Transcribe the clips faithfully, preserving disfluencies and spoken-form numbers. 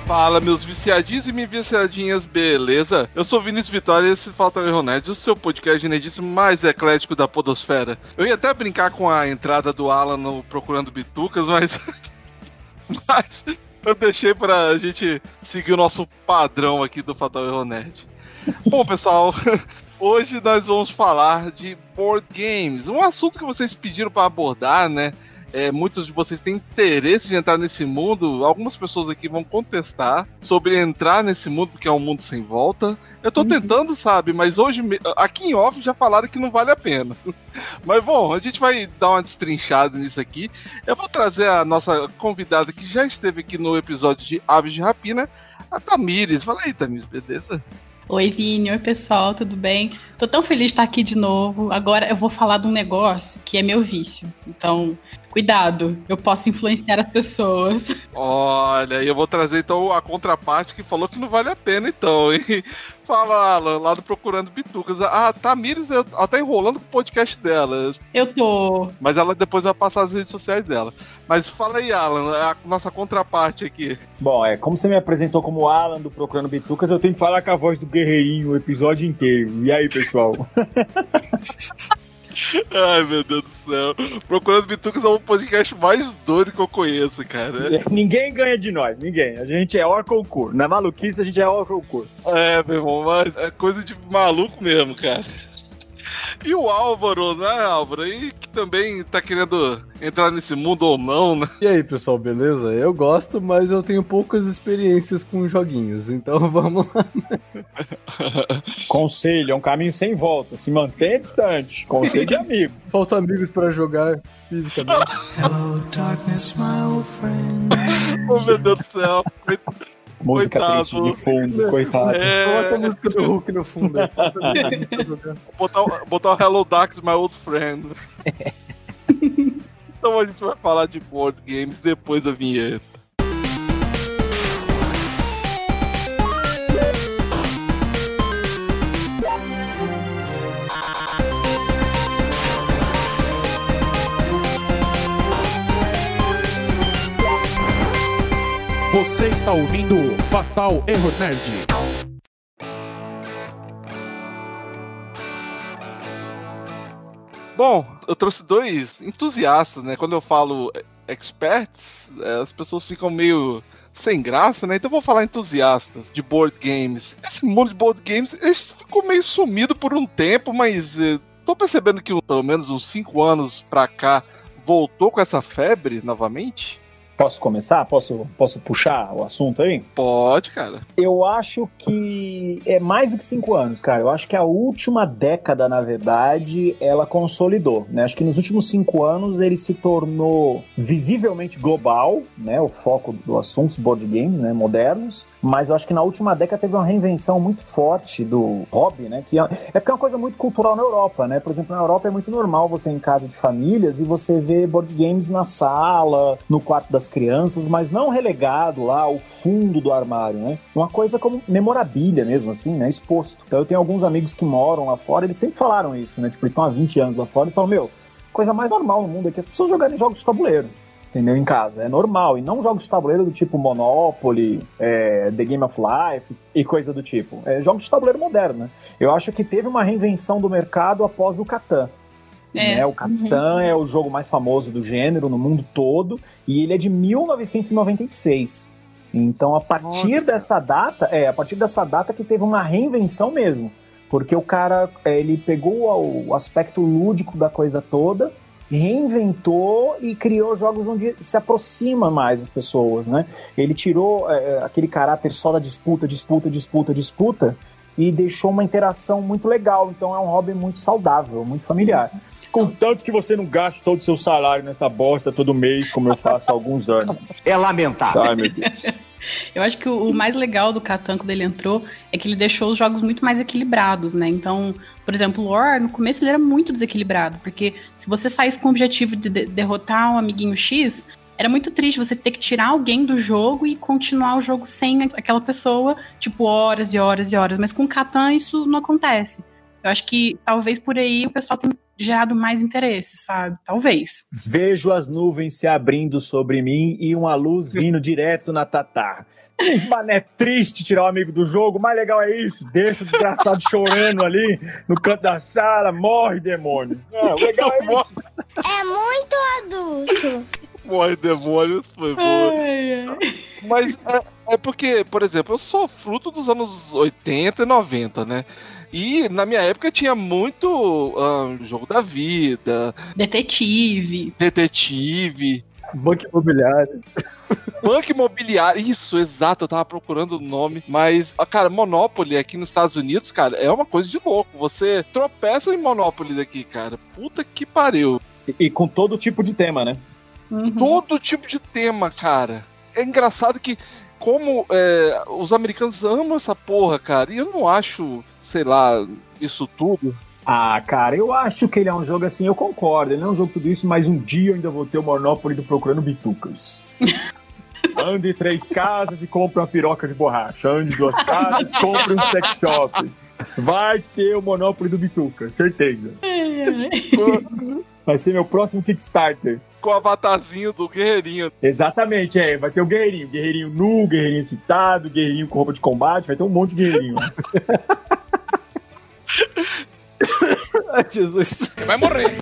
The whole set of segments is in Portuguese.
Fala, meus viciadinhos e minhas viciadinhas, beleza? Eu sou Vinícius Vitória e esse Falta Erro Nerd, o seu podcast nerdíssimo mais eclético da podosfera. Eu ia até brincar com a entrada do Alan no Procurando Bitucas, mas... mas eu deixei pra gente seguir o nosso padrão aqui do Fatal Erro Nerd. Bom, pessoal... Hoje nós vamos falar de board games, um assunto que vocês pediram para abordar, né? É, muitos de vocês têm interesse de entrar nesse mundo. Algumas pessoas aqui vão contestar sobre entrar nesse mundo, porque é um mundo sem volta. Eu tô uhum. tentando, sabe? Mas hoje, aqui em off, já falaram que não vale a pena. Mas bom, a gente vai dar uma destrinchada nisso aqui. Eu vou trazer a nossa convidada que já esteve aqui no episódio de Aves de Rapina, a Tamires. Fala aí, Tamires, beleza? Oi, Vini. Oi, pessoal, tudo bem? Tô tão feliz de estar aqui de novo. Agora eu vou falar de um negócio que é meu vício. Então, cuidado, eu posso influenciar as pessoas. Olha, eu vou trazer então a contraparte que falou que não vale a pena, então, hein? Fala, Alan, lá do Procurando Bitucas. A Tamires, ela tá enrolando com o podcast dela. Eu tô. Mas ela depois vai passar as redes sociais dela. Mas fala aí, Alan, a nossa contraparte aqui. Bom, é, como você me apresentou como Alan do Procurando Bitucas, eu tenho que falar com a voz do guerreirinho o episódio inteiro. E aí, pessoal? Ai, meu Deus do céu. Procurando Bitucas é um podcast mais doido que eu conheço, cara. É, ninguém ganha de nós, ninguém. A gente é Orconcourt. Na maluquice, a gente é Orconcourt. É, meu irmão, mas é coisa de maluco mesmo, cara. E o Álvaro, né, Álvaro? E que também tá querendo entrar nesse mundo ou não, né? E aí, pessoal, beleza? Eu gosto, mas eu tenho poucas experiências com joguinhos, então vamos lá. Conselho, é um caminho sem volta. Se mantenha distante. Conselho de amigo. Falta amigos pra jogar fisicamente. Hello, darkness, my old friend. Oh, meu Deus do céu. Música coitado. triste de fundo, coitado. É... Coloca a música do Hulk no fundo. Aí. botar, botar o Hello Darkness, my old friend. Então a gente vai falar de board games depois da vinheta. Você está ouvindo Fatal Erro Nerd. Bom, eu trouxe dois entusiastas, né? Quando eu falo experts, as pessoas ficam meio sem graça, né? Então eu vou falar entusiastas de board games. Esse mundo de board games ficou meio sumido por um tempo, mas eh, tô percebendo que pelo menos uns cinco anos pra cá voltou com essa febre novamente. Posso começar? Posso, posso puxar o assunto aí? Pode, cara. Eu acho que é mais do que cinco anos, cara. Eu acho que a última década, na verdade, ela consolidou, né? Acho que nos últimos cinco anos ele se tornou visivelmente global, né? O foco do assunto, os board games, né? Modernos. Mas eu acho que na última década teve uma reinvenção muito forte do hobby, né? Que é, é porque é uma coisa muito cultural na Europa, né? Por exemplo, na Europa é muito normal você ir em casa de famílias e você ver board games na sala, no quarto das crianças, mas não relegado lá ao fundo do armário, né? Uma coisa como memorabilia mesmo, assim, né? Exposto. Então eu tenho alguns amigos que moram lá fora, eles sempre falaram isso, né? Tipo, eles estão há vinte anos lá fora, eles falam, meu, coisa mais normal no mundo é que as pessoas jogarem jogos de tabuleiro, entendeu? Em casa. É normal. E não jogos de tabuleiro do tipo Monopoly, é, The Game of Life e coisa do tipo. É jogos de tabuleiro moderno, né? Eu acho que teve uma reinvenção do mercado após o Catan. É. Né? O Catan uhum. é o jogo mais famoso do gênero no mundo todo e ele é de mil novecentos e noventa e seis. Então, a partir Nossa. dessa data, é, a partir dessa data que teve uma reinvenção mesmo, porque o cara, é, ele pegou o aspecto lúdico da coisa toda, reinventou e criou jogos onde se aproxima mais as pessoas, né? Ele tirou é, aquele caráter só da disputa, disputa, disputa, disputa e deixou uma interação muito legal. Então, é um hobby muito saudável, muito familiar. Contanto que você não gaste todo o seu salário nessa bosta todo mês, como eu faço há alguns anos. É lamentável. Ai, meu Deus. Eu acho que o, o mais legal do Catan, quando ele entrou, é que ele deixou os jogos muito mais equilibrados, né? Então, por exemplo, o War, no começo ele era muito desequilibrado, porque se você saísse com o objetivo de, de derrotar um amiguinho X, era muito triste você ter que tirar alguém do jogo e continuar o jogo sem aquela pessoa, tipo, horas e horas e horas. Mas com o Catan isso não acontece. Eu acho que talvez por aí o pessoal tenha gerado mais interesse, sabe? Talvez. Vejo as nuvens se abrindo sobre mim e uma luz vindo direto na Tatá. Mané triste tirar o amigo do jogo, o mais legal é isso, deixa o desgraçado chorando ali no canto da sala, morre, demônio. É, o legal é isso. É muito adulto. Morre, demônios, foi boa. Ai, ai. Mas é, é porque, por exemplo, eu sou fruto dos anos oitenta e noventa, né? E na minha época tinha muito uh, Jogo da Vida, Detetive. Detetive, Banco Imobiliário. Banco Imobiliário. Isso, exato, eu tava procurando o nome. Mas, cara, Monopoly aqui nos Estados Unidos, cara, é uma coisa de louco. Você tropeça em Monopoly daqui, cara. Puta que pariu. E, e com todo tipo de tema, né? Uhum. Todo tipo de tema, cara. É engraçado que, como é, os americanos amam essa porra, cara, e eu não acho, sei lá, isso tudo. Ah, cara, eu acho que ele é um jogo assim, eu concordo, ele não é um jogo tudo isso, mas um dia eu ainda vou ter o Monopoly do Procurando Bitucas. Ande três casas e compre uma piroca de borracha. Ande duas casas e compre um sex shop. Vai ter o Monopoly do Bituca, certeza. Vai ser meu próximo Kickstarter. Com o avatarzinho do guerreirinho. Exatamente, é. Vai ter o guerreirinho. Guerreirinho nu, guerreirinho excitado, guerreirinho com roupa de combate. Vai ter um monte de guerreirinho. Ai, Jesus. Você vai morrer.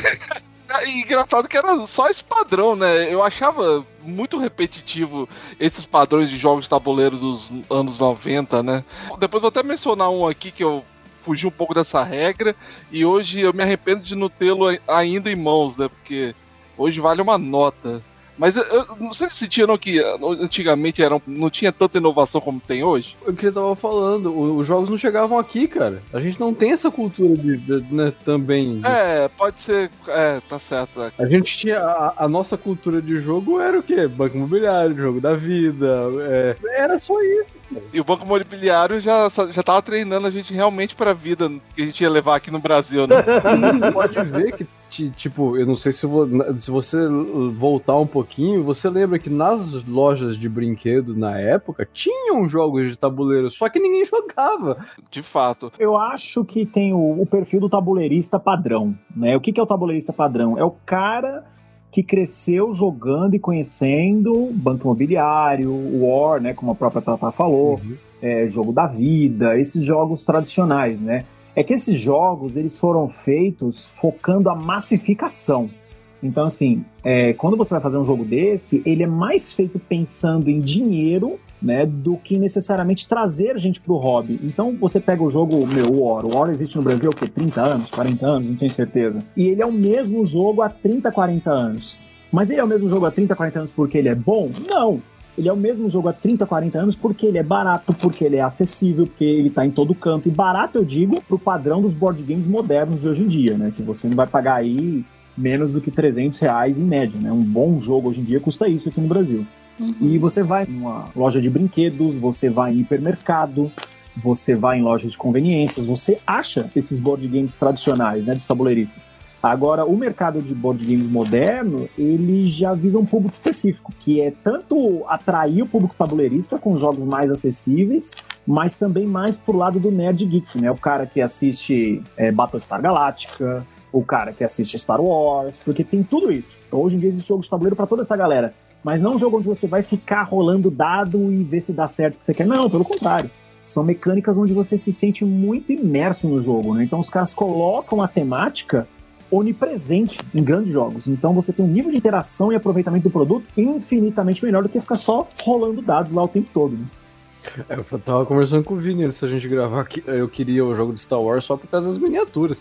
E engraçado que era só esse padrão, né? Eu achava muito repetitivo esses padrões de jogos de tabuleiro dos anos noventa, né? Depois vou até mencionar um aqui que eu fugi um pouco dessa regra e hoje eu me arrependo de não tê-lo ainda em mãos, né? Porque hoje vale uma nota. Mas eu, eu não sei se sentiram que antigamente eram, não tinha tanta inovação como tem hoje. O que eu tava falando, os jogos não chegavam aqui, cara. A gente não tem essa cultura de, de, né, também. De... É, pode ser. É, tá certo. É. A gente tinha. A, a nossa cultura de jogo era o quê? Banco Imobiliário, Jogo da Vida. É, era só isso. E o Banco Imobiliário já, já tava treinando a gente realmente pra vida que a gente ia levar aqui no Brasil, né? Pode ver que, tipo, eu não sei se, vou, se você voltar um pouquinho, você lembra que nas lojas de brinquedo na época tinham jogos de tabuleiro, só que ninguém jogava. De fato. Eu acho que tem o, o perfil do tabuleirista padrão, né? O que, que é o tabuleirista padrão? É o cara que cresceu jogando e conhecendo Banco Imobiliário, War, né, como a própria Tata falou, uhum. é, Jogo da Vida, esses jogos tradicionais, né? É que esses jogos, eles foram feitos focando a massificação. Então, assim, é, quando você vai fazer um jogo desse, ele é mais feito pensando em dinheiro, né, do que necessariamente trazer gente pro hobby. Então, você pega o jogo, meu, o War. O War existe no Brasil, o quê? trinta anos, quarenta anos, não tenho certeza. E ele é o mesmo jogo há trinta, quarenta anos. Mas ele é o mesmo jogo há trinta, quarenta anos porque ele é bom? Não! Ele é o mesmo jogo há trinta, quarenta anos porque ele é barato, porque ele é acessível, porque ele tá em todo canto. E barato, eu digo, pro padrão dos board games modernos de hoje em dia, né? Que você não vai pagar aí menos do que trezentos reais em média, né? Um bom jogo hoje em dia custa isso aqui no Brasil. Uhum. E você vai em uma loja de brinquedos, você vai em hipermercado, você vai em lojas de conveniências, você acha esses board games tradicionais, né, dos tabuleiristas. Agora, o mercado de board games moderno, ele já visa um público específico, que é tanto atrair o público tabuleirista com jogos mais acessíveis, mas também mais pro lado do nerd geek, né? O cara que assiste é, Battlestar Galactica, o cara que assiste Star Wars, porque tem tudo isso. Então, hoje em dia existe jogo de tabuleiro para toda essa galera. Mas não um jogo onde você vai ficar rolando dado e ver se dá certo o que você quer. Não, pelo contrário. São mecânicas onde você se sente muito imerso no jogo, né? Então os caras colocam a temática onipresente em grandes jogos. Então você tem um nível de interação e aproveitamento do produto infinitamente melhor do que ficar só rolando dados lá o tempo todo, né? É, eu tava conversando com o Vini antes da gente gravar que eu queria o jogo de Star Wars só por causa das miniaturas.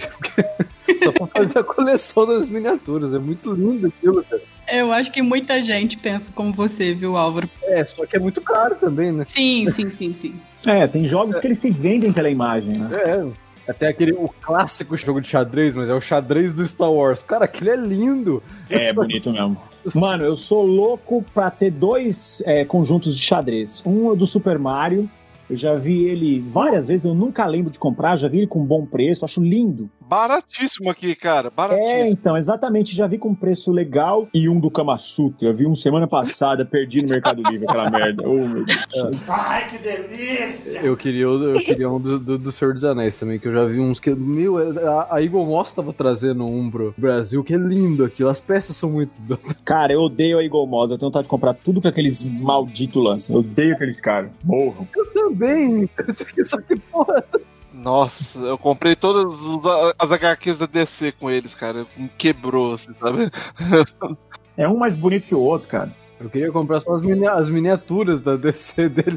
Só pra fazer a coleção das miniaturas. É muito lindo aquilo, cara. Eu acho que muita gente pensa como você, viu, Álvaro? É, só que é muito caro também, né? Sim, sim, sim, sim. É, tem jogos é. que eles se vendem pela imagem, né? É, até aquele, o clássico jogo de xadrez, mas é o xadrez do Star Wars. Cara, aquele é lindo. É, bonito mesmo. Mano, eu sou louco pra ter dois é, conjuntos de xadrez. Um é do Super Mario. Eu já vi ele várias vezes, eu nunca lembro de comprar, já vi ele com bom preço, acho lindo. baratíssimo aqui, cara. Baratíssimo. É, então, exatamente. Já vi com preço legal e um do Kama Sutra. Eu vi um semana passada, perdi no Mercado Livre aquela merda. Oh, meu Deus. Ai, que delícia! Eu queria, eu queria um do, do, do Senhor dos Anéis também, que eu já vi uns que... Meu, a, a Eagle Moss tava trazendo um pro Brasil, que é lindo aquilo. As peças são muito... Cara, eu odeio a Eagle Moss. Eu tenho vontade de comprar tudo que aqueles malditos lançam. Eu odeio aqueles caras. Morram. Eu também. Só que, porra... Nossa, eu comprei todas as H Qs da D C com eles, cara. Me quebrou, assim, sabe? É um mais bonito que o outro, cara. Eu queria comprar só as, mini- as miniaturas da D C deles.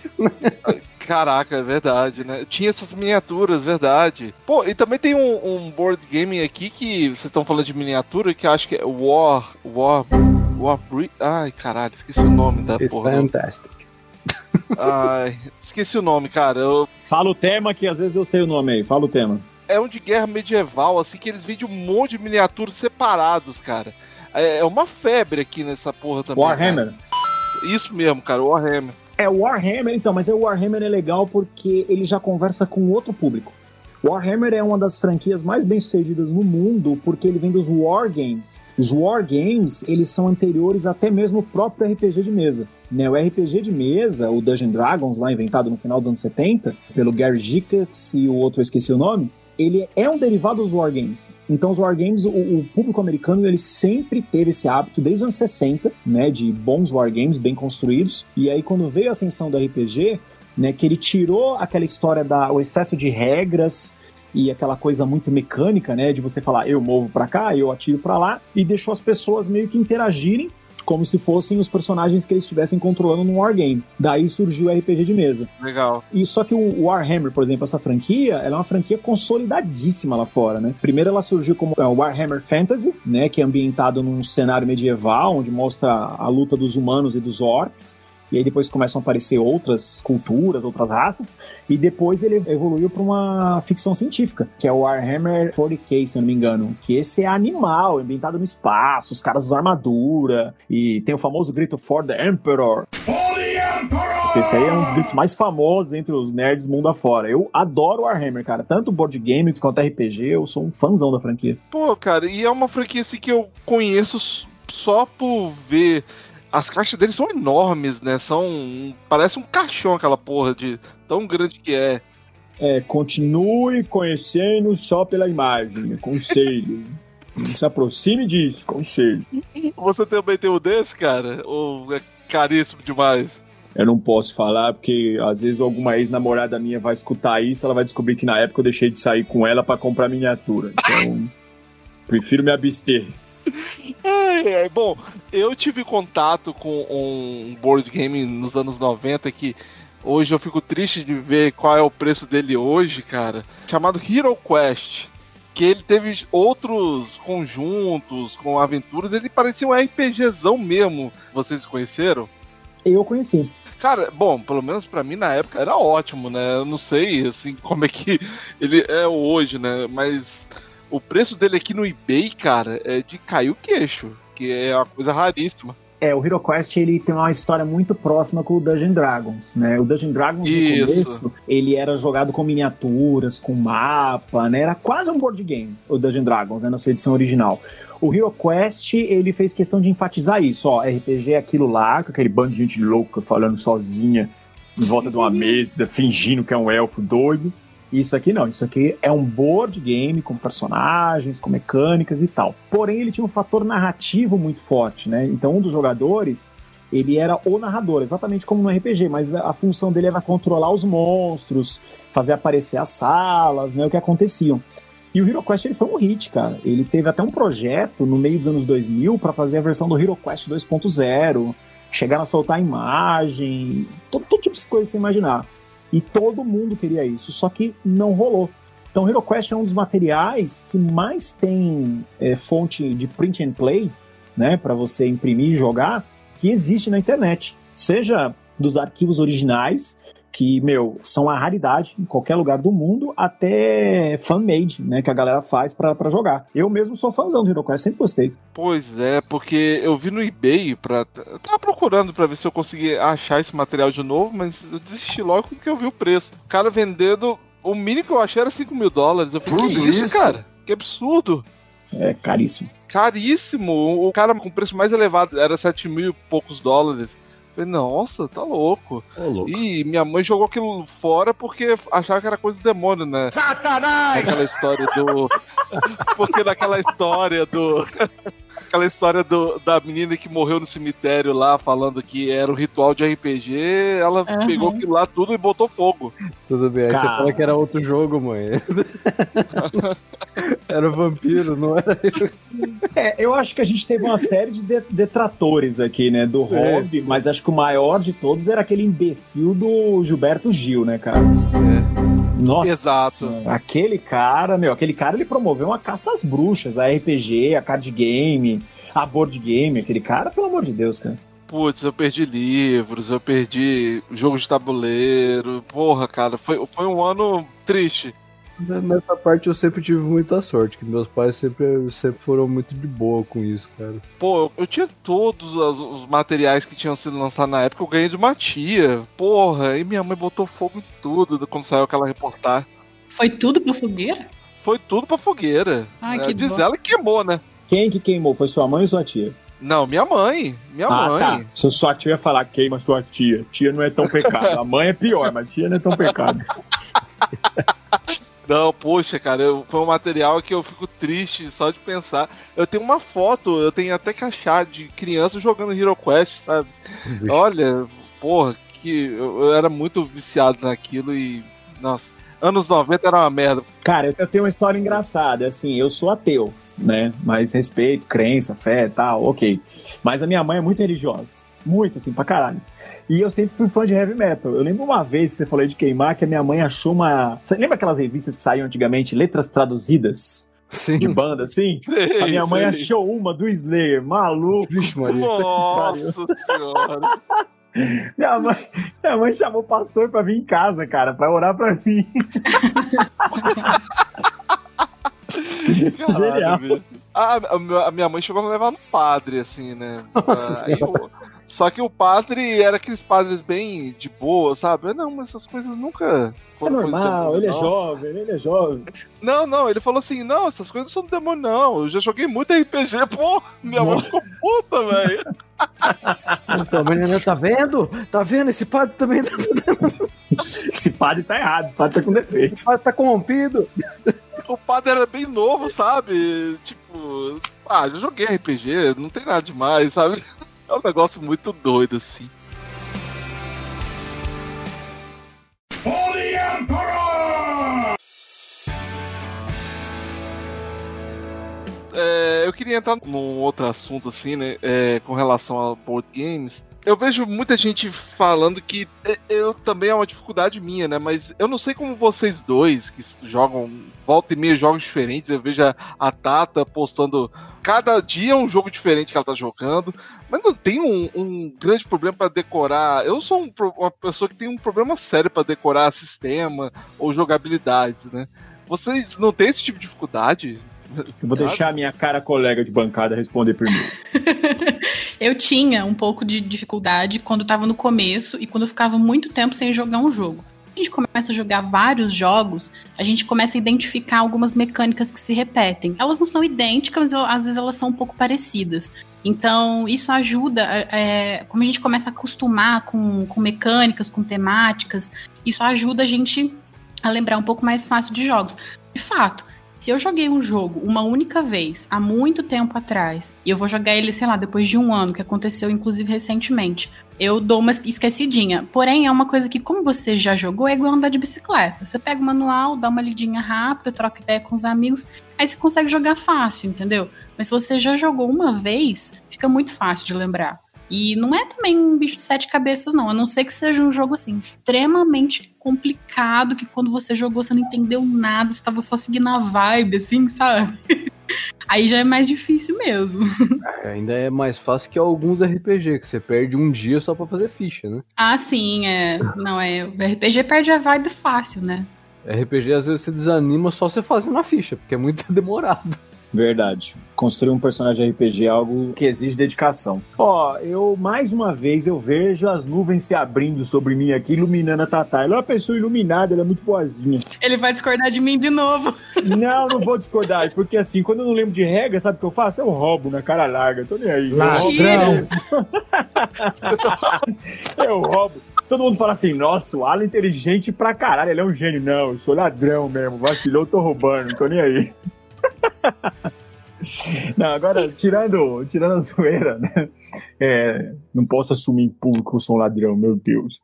Caraca, é verdade, né? Tinha essas miniaturas, verdade. Pô, e também tem um, um board game aqui que vocês estão falando de miniatura, que eu acho que é War... War... War... Ai, caralho, esqueci o nome da It's porra. fantastic. Ai, esqueci o nome, cara. Eu... Fala o tema, que às vezes eu sei o nome aí. Fala o tema. É um de guerra medieval, assim, que eles vendem um monte de miniaturas separados, cara. É uma febre aqui nessa porra também. Warhammer. Cara. Isso mesmo, cara, Warhammer. É, o Warhammer, então, mas o Warhammer é legal porque ele já conversa com outro público. Warhammer é uma das franquias mais bem-sucedidas no mundo porque ele vem dos Wargames. Os Wargames, eles são anteriores até mesmo ao próprio R P G de mesa. Né? O R P G de mesa, o Dungeons and Dragons, lá inventado no final dos anos setenta, pelo Gary Gygax e o outro eu esqueci o nome, ele é um derivado dos Wargames. Então os Wargames, o, o público americano, ele sempre teve esse hábito, desde os anos sessenta, né, de bons Wargames, bem construídos. E aí quando veio a ascensão do R P G, né, que ele tirou aquela história da o excesso de regras e aquela coisa muito mecânica, né, de você falar, eu movo pra cá, eu atiro pra lá, e deixou as pessoas meio que interagirem como se fossem os personagens que eles estivessem controlando num wargame. Daí surgiu o R P G de mesa. Legal. E só que o Warhammer, por exemplo, essa franquia, ela é uma franquia consolidadíssima lá fora, né? Primeiro ela surgiu como é, o Warhammer Fantasy, né, que é ambientado num cenário medieval, onde mostra a luta dos humanos e dos orcs. E aí depois começam a aparecer outras culturas, outras raças, e depois ele evoluiu para uma ficção científica, que é o Warhammer quarenta K, se eu não me engano, que esse é animal, ambientado no espaço, os caras usam armadura, e tem o famoso grito For the Emperor. For the Emperor! Esse aí é um dos gritos mais famosos entre os nerds mundo afora. Eu adoro Warhammer, cara, tanto board games quanto R P G, eu sou um fãzão da franquia. Pô, cara, e é uma franquia assim que eu conheço só por ver... As caixas deles são enormes, né? São... Parece um caixão aquela porra de tão grande que é. É, continue conhecendo só pela imagem, conselho. Não se aproxime disso, conselho. Você também tem um desse, cara? Ou é caríssimo demais? Eu não posso falar, porque às vezes alguma ex-namorada minha vai escutar isso, ela vai descobrir que na época eu deixei de sair com ela pra comprar miniatura. Então, prefiro me abster. É, é, bom, eu tive contato com um board game nos anos noventa que hoje eu fico triste de ver qual é o preço dele hoje, cara, chamado Hero Quest, que ele teve outros conjuntos com aventuras, ele parecia um RPGzão mesmo. Vocês conheceram? Eu conheci. Cara, bom, pelo menos pra mim na época era ótimo, né? Eu não sei, assim, como é que ele é hoje, né? Mas... O preço dele aqui no eBay, cara, é de cair o queixo, que é uma coisa raríssima. É, o Hero Quest, ele tem uma história muito próxima com o Dungeons and Dragons, né? O Dungeons and Dragons, Isso. no começo, ele era jogado com miniaturas, com mapa, né? Era quase um board game, o Dungeons and Dragons, né? Na sua edição original. O Hero Quest, ele fez questão de enfatizar isso, ó, R P G é aquilo lá, com aquele bando de gente louca falando sozinha, em volta de uma mesa, fingindo que é um elfo doido. Isso aqui não, isso aqui é um board game com personagens, com mecânicas e tal. Porém, ele tinha um fator narrativo muito forte, né? Então, um dos jogadores, ele era o narrador, exatamente como no R P G, mas a função dele era controlar os monstros, fazer aparecer as salas, né? O que aconteciam. E o Hero Quest, ele foi um hit, cara. Ele teve até um projeto no meio dos anos dois mil para fazer a versão do Hero Quest dois ponto zero, chegaram a soltar a imagem, todo, todo tipo de coisa que você imaginar. E todo mundo queria isso, só que não rolou. Então, Hero Quest é um dos materiais que mais tem é, fonte de print and play, né, para você imprimir e jogar, que existe na internet. Seja dos arquivos originais, que, meu, são a raridade em qualquer lugar do mundo, até fan-made, né, que a galera faz pra, pra jogar. Eu mesmo sou fãzão do Hero Quest, sempre gostei. Pois é, porque eu vi no eBay, pra... eu tava procurando pra ver se eu conseguia achar esse material de novo, mas eu desisti logo porque eu vi o preço. O cara vendendo O mínimo que eu achei era cinco mil dólares. Eu falei, que isso, cara? Que absurdo. É caríssimo. Caríssimo. O cara com o preço mais elevado era sete mil e poucos dólares. Eu falei, nossa, tá louco. Ô, louco. E minha mãe jogou aquilo fora porque achava que era coisa do demônio, né? Satanás! Aquela história do... Porque naquela história do... Aquela história do, da menina que morreu no cemitério lá, falando que era um ritual de R P G, ela Uhum. pegou aquilo lá tudo e botou fogo. Tudo bem, aí Cara. você fala que era outro jogo, mãe. Era vampiro, não era eu. É, eu acho que a gente teve uma série de de- detratores aqui, né, do É. hobby, mas acho que o maior de todos era aquele imbecil do Gilberto Gil, né, cara? Nossa, Exato. aquele cara, meu, aquele cara ele promoveu uma caça às bruxas, a R P G, a card game, a board game, aquele cara, pelo amor de Deus, cara. Putz, eu perdi livros, eu perdi jogos de tabuleiro. Porra, cara, foi, foi um ano triste. Nessa parte eu sempre tive muita sorte, que meus pais sempre, sempre foram muito de boa com isso, cara. Pô, eu, eu tinha todos os, os materiais que tinham sido lançados na época, eu ganhei de uma tia. Porra, e minha mãe botou fogo em tudo quando saiu aquela reportagem. Foi tudo pra fogueira? Foi tudo pra fogueira. Ai, É, que diz bom. ela que queimou, né? Quem que queimou? Foi sua mãe ou sua tia? Não, minha mãe. Minha ah, mãe. tá. Se sua tia ia falar queima sua tia, tia não é tão pecado. A mãe é pior, mas tia não é tão pecado. Não, poxa, cara, eu, foi um material que eu fico triste só de pensar. Eu tenho uma foto, eu tenho até que achar de criança jogando Hero Quest, sabe? Olha, porra, que eu, eu era muito viciado naquilo e. Nossa, anos noventa era uma merda. Cara, eu tenho uma história engraçada, assim, eu sou ateu, né? Mas respeito, crença, fé e tal, ok. Mas a minha mãe é muito religiosa. Muito, assim, pra caralho. E eu sempre fui fã de heavy metal. Eu lembro uma vez, você falou de queimar, que a minha mãe achou uma... Você lembra aquelas revistas que saíam antigamente, letras traduzidas? Sim. De banda, assim? Sei, A minha mãe sei. achou uma do Slayer, maluco. Vixe, Maria. Nossa senhora. Minha mãe, minha mãe chamou o pastor pra vir em casa, cara, pra orar pra mim. Caralho, Genial. bicho. A, a- a minha mãe chegou a levar no padre, assim, né? Nossa Aí eu- só que o padre era aqueles padres bem de boa, sabe? Não, mas essas coisas nunca. É foram coisa do normal, demônio, ele é não. jovem, ele é jovem. Não, não, ele falou assim: não, essas coisas não são do demônio, não. Eu já joguei muito R P G, pô. Minha mãe ficou puta, velho. Então, menina, tá vendo? Tá vendo? Esse padre também tá, Esse padre tá errado, esse padre tá com defeito. esse padre tá corrompido. O padre era bem novo, sabe? Tipo, ah, já joguei R P G, não tem nada demais, sabe? É um negócio muito doido, assim. For the Emperor! É, eu queria entrar num outro assunto, assim, né? É, com relação a board games. Eu vejo muita gente falando que é, eu também é uma dificuldade minha, né? Mas eu não sei como vocês dois que jogam, volta e meia jogos diferentes. Eu vejo a, a Tata postando cada dia um jogo diferente que ela tá jogando. Mas não tem um, um grande problema pra decorar. Eu sou um pro- uma pessoa que tem um problema sério pra decorar sistema ou jogabilidade, né? Vocês não têm esse tipo de dificuldade? Eu vou deixar a minha cara colega de bancada responder primeiro. Eu tinha um pouco de dificuldade quando eu tava no começo e quando eu ficava muito tempo sem jogar um jogo. Quando a gente começa a jogar vários jogos, a gente começa a identificar algumas mecânicas que se repetem. Elas não são idênticas, mas às vezes elas são um pouco parecidas. Então, isso ajuda, é, como a gente começa a acostumar com, com mecânicas, com temáticas, isso ajuda a gente a lembrar um pouco mais fácil de jogos. De fato, se eu joguei um jogo uma única vez, há muito tempo atrás, e eu vou jogar ele, sei lá, depois de um ano, que aconteceu inclusive recentemente, eu dou uma esquecidinha. Porém, é uma coisa que, como você já jogou, é igual andar de bicicleta. Você pega o manual, dá uma lidinha rápida, troca ideia com os amigos, aí você consegue jogar fácil, entendeu? Mas se você já jogou uma vez, fica muito fácil de lembrar. E não é também um bicho de sete cabeças, não. A não ser que seja um jogo, assim, extremamente complicado, que quando você jogou você não entendeu nada, você tava só seguindo a vibe, assim, sabe? Aí já é mais difícil mesmo. É, ainda é mais fácil que alguns R P G, que você perde um dia só pra fazer ficha, né? Ah, sim, é. Não, é. O R P G perde a vibe fácil, né? R P G às vezes você desanima só você fazendo a ficha, porque é muito demorado. Verdade. Construir um personagem R P G é algo que exige dedicação. Ó, eu, mais uma vez, eu vejo as nuvens se abrindo sobre mim aqui, iluminando a Tatá. Ela é uma pessoa iluminada, ela é muito boazinha. Ele vai discordar de mim de novo. Não, não vou discordar, porque assim, quando eu não lembro de regra, sabe o que eu faço? Eu roubo na cara larga, tô nem aí. Ladrão. Eu roubo. Todo mundo fala assim, nossa, o Alan é inteligente pra caralho, ele é um gênio. Não, eu sou ladrão mesmo, vacilou, tô roubando, não tô nem aí. Não, agora, tirando, tirando a zoeira, né? É, não posso assumir em público que eu sou um ladrão, meu Deus.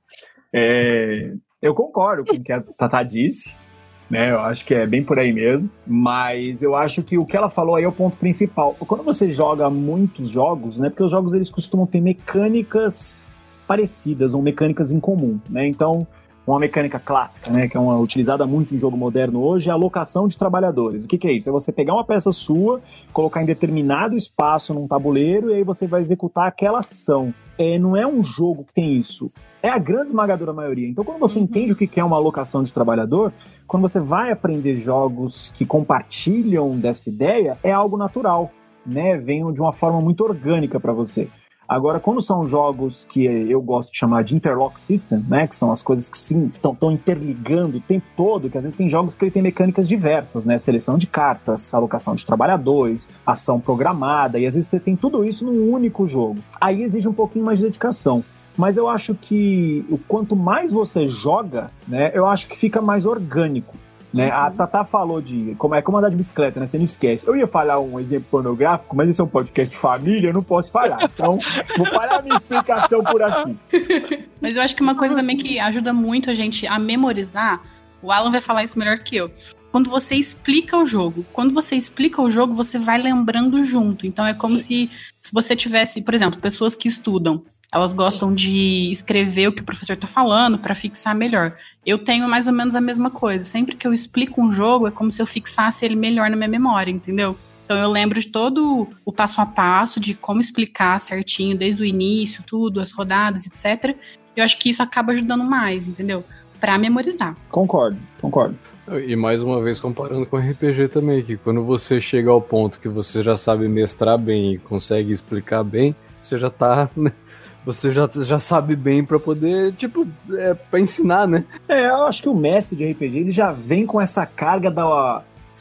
É, eu concordo com o que a Tatá disse, né? Eu acho que é bem por aí mesmo, mas eu acho que o que ela falou aí é o ponto principal. Quando você joga muitos jogos, né? Porque os jogos eles costumam ter mecânicas parecidas ou mecânicas em comum, né? Então, uma mecânica clássica, né, que é uma utilizada muito em jogo moderno hoje, é a alocação de trabalhadores. O que, que é isso? É você pegar uma peça sua, colocar em determinado espaço num tabuleiro e aí você vai executar aquela ação. É, não é um jogo que tem isso. É a grande esmagadora maioria. Então, quando você entende o que é uma alocação de trabalhador, quando você vai aprender jogos que compartilham dessa ideia, é algo natural, né? Vem de uma forma muito orgânica para você. Agora, quando são jogos que eu gosto de chamar de interlock system, né, que são as coisas que estão interligando o tempo todo, que às vezes tem jogos que ele tem mecânicas diversas, né, seleção de cartas, alocação de trabalhadores, ação programada, e às vezes você tem tudo isso num único jogo. Aí exige um pouquinho mais de dedicação. Mas eu acho que o quanto mais você joga, né, eu acho que fica mais orgânico. Né? A Tatá falou de como é como andar de bicicleta, né? Você não esquece. Eu ia falar um exemplo pornográfico, mas esse é um podcast de família, eu não posso falar. Então, vou parar a minha explicação por aqui. Mas eu acho que uma coisa também que ajuda muito a gente a memorizar, o Alan vai falar isso melhor que eu. Quando você explica o jogo. Quando você explica o jogo, você vai lembrando junto. Então é como se, se você tivesse, por exemplo, pessoas que estudam. Elas gostam de escrever o que o professor está falando para fixar melhor. Eu tenho mais ou menos a mesma coisa. Sempre que eu explico um jogo, é como se eu fixasse ele melhor na minha memória, entendeu? Então eu lembro de todo o passo a passo, de como explicar certinho, desde o início, tudo, as rodadas, etcétera. Eu acho que isso acaba ajudando mais, entendeu? Para memorizar. Concordo, concordo. E mais uma vez comparando com R P G também, que quando você chega ao ponto que você já sabe mestrar bem e consegue explicar bem, você já tá... Né? Você já, já sabe bem pra poder, tipo, é, pra ensinar, né? É, eu acho que o mestre de R P G, ele já vem com essa carga da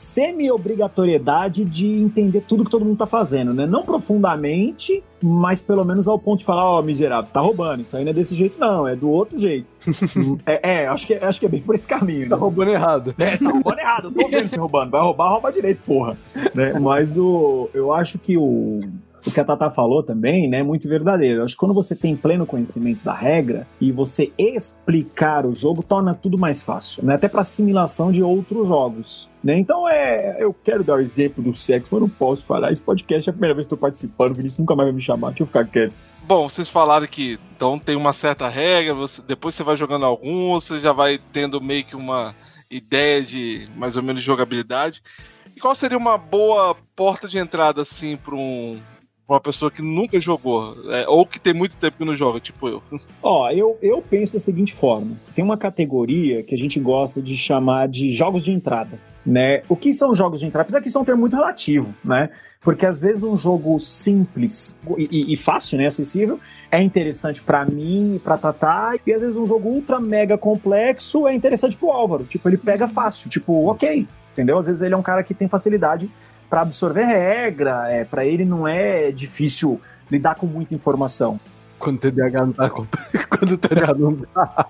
semi-obrigatoriedade de entender tudo que todo mundo tá fazendo, né? Não profundamente, mas pelo menos ao ponto de falar, ó, oh, miserável, você tá roubando, isso aí não é desse jeito não, é do outro jeito. é, é acho, que, acho que é bem por esse caminho, né? Tá roubando errado. É, você tá roubando errado, eu tô vendo você roubando, vai roubar, rouba direito, porra. Né? Mas o, eu acho que o... O que a Tatá falou também, né, é muito verdadeiro. Eu acho que quando você tem pleno conhecimento da regra e você explicar o jogo, torna tudo mais fácil, né? Até para assimilação de outros jogos, né? Então, é, eu quero dar o exemplo do sexo, mas eu não posso falar. Esse podcast é a primeira vez que estou participando, o Vinícius nunca mais vai me chamar, deixa eu ficar quieto. Bom, vocês falaram que então tem uma certa regra, você, depois você vai jogando alguns, você já vai tendo meio que uma ideia de mais ou menos de jogabilidade. E qual seria uma boa porta de entrada, assim, para um... uma pessoa que nunca jogou, é, ou que tem muito tempo que não joga, tipo eu. Ó, eu, eu penso da seguinte forma, tem uma categoria que a gente gosta de chamar de jogos de entrada, né? O que são jogos de entrada? Apesar que isso é um termo muito relativo, né? Porque às vezes um jogo simples e, e fácil, né, acessível, é interessante pra mim e pra Tatá, e às vezes um jogo ultra mega complexo é interessante pro Álvaro, tipo, ele pega fácil, tipo, ok, entendeu? Às vezes ele é um cara que tem facilidade para absorver regra, é, para ele não é difícil lidar com muita informação. Quando o T D A H não tá... Quando o T D A H não tá...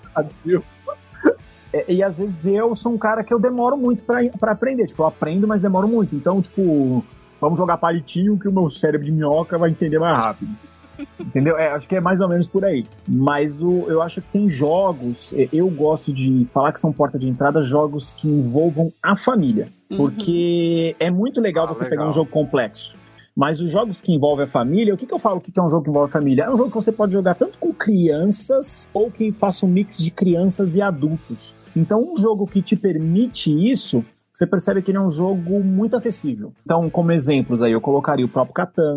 é, e às vezes eu sou um cara que eu demoro muito para aprender. Tipo, eu aprendo, mas demoro muito. Então, tipo, vamos jogar palitinho que o meu cérebro de minhoca vai entender mais rápido. Entendeu? É, acho que é mais ou menos por aí. Mas o, eu acho que tem jogos, eu gosto de falar que são porta de entrada, jogos que envolvam a família. Uhum. Porque é muito legal ah, você legal. pegar um jogo complexo. Mas os jogos que envolvem a família, o que, que eu falo que é um jogo que envolve a família? É um jogo que você pode jogar tanto com crianças ou que faça um mix de crianças e adultos. Então um jogo que te permite isso, você percebe que ele é um jogo muito acessível. Então, como exemplos aí, eu colocaria o próprio Catan,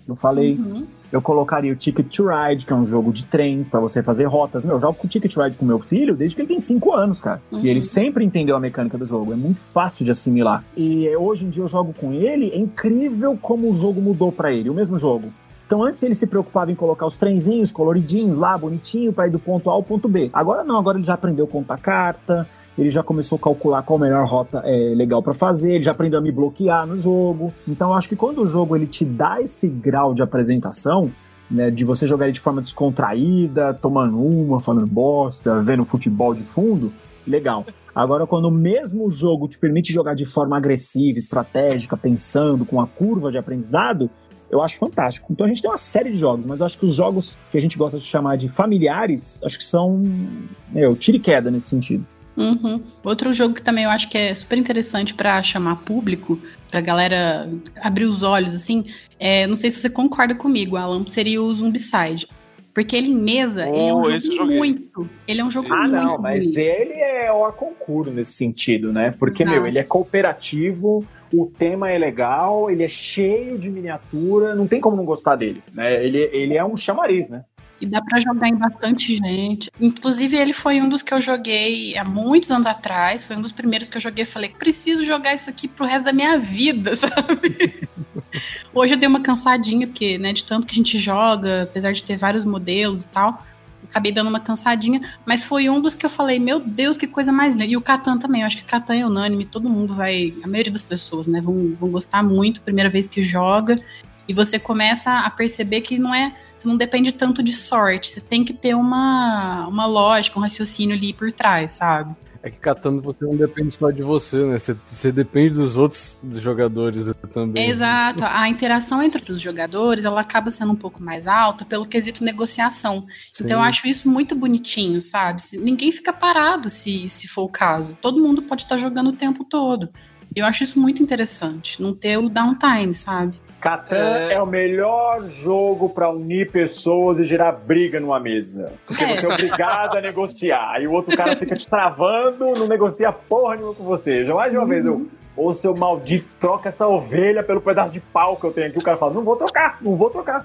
eu falei. Uhum. Eu colocaria o Ticket to Ride, que é um jogo de trens pra você fazer rotas. Meu, eu jogo com o Ticket to Ride com meu filho desde que ele tem cinco anos, cara. Uhum. E ele sempre entendeu a mecânica do jogo. É muito fácil de assimilar. E hoje em dia eu jogo com ele. É incrível como o jogo mudou pra ele. O mesmo jogo. Então antes ele se preocupava em colocar os trenzinhos coloridinhos lá, bonitinho, pra ir do ponto A ao ponto B. Agora não, agora ele já aprendeu a contar carta. Ele já começou a calcular qual a melhor rota é legal pra fazer, ele já aprendeu a me bloquear no jogo. Então eu acho que quando o jogo ele te dá esse grau de apresentação, né, de você jogar ele de forma descontraída, tomando uma, falando bosta, vendo futebol de fundo, legal. Agora, quando o mesmo jogo te permite jogar de forma agressiva, estratégica, pensando, com a curva de aprendizado, eu acho fantástico. Então a gente tem uma série de jogos, mas eu acho que os jogos que a gente gosta de chamar de familiares, acho que são, meu, tiro e queda nesse sentido. Uhum. Outro jogo que também eu acho que é super interessante pra chamar público, pra galera abrir os olhos, assim, é, não sei se você concorda comigo, Alan, seria o Zombicide. Porque ele em mesa, Oh, ele é um esse eu jogo joguei. muito. Ele é um jogo Ah, muito. não, mas bonito. ele é o concurso nesse sentido, né? Porque, Exato. meu, ele é cooperativo, o tema é legal, ele é cheio de miniatura, não tem como não gostar dele, né? Ele, ele é um chamariz, né? E dá pra jogar em bastante gente. Inclusive, ele foi um dos que eu joguei há muitos anos atrás. Foi um dos primeiros que eu joguei. Falei, preciso jogar isso aqui pro resto da minha vida, sabe? Hoje eu dei uma cansadinha, porque, né, de tanto que a gente joga, apesar de ter vários modelos e tal, acabei dando uma cansadinha. Mas foi um dos que eu falei, meu Deus, que coisa mais linda. E o Catan também. Eu acho que Catan é unânime. Todo mundo vai... A maioria das pessoas, né, vão, vão gostar muito. Primeira vez que joga. E você começa a perceber que não é... Você não depende tanto de sorte, você tem que ter uma, uma lógica, um raciocínio ali por trás, sabe? É que catando você não depende só de você, né? Você, você depende dos outros jogadores também. Exato, a interação entre os jogadores, ela acaba sendo um pouco mais alta pelo quesito negociação. Sim. Então eu acho isso muito bonitinho, sabe? Ninguém fica parado se, se for o caso. Todo mundo pode estar jogando o tempo todo. Eu acho isso muito interessante, não ter o downtime, sabe? Catan É. é o melhor jogo pra unir pessoas e gerar briga numa mesa. Porque É. você é obrigado a negociar. Aí o outro cara fica te travando, não negocia porra nenhuma com você. Já mais de uma vez eu... Ô, seu maldito, troca essa ovelha pelo pedaço de pau que eu tenho aqui. O cara fala, não vou trocar, não vou trocar.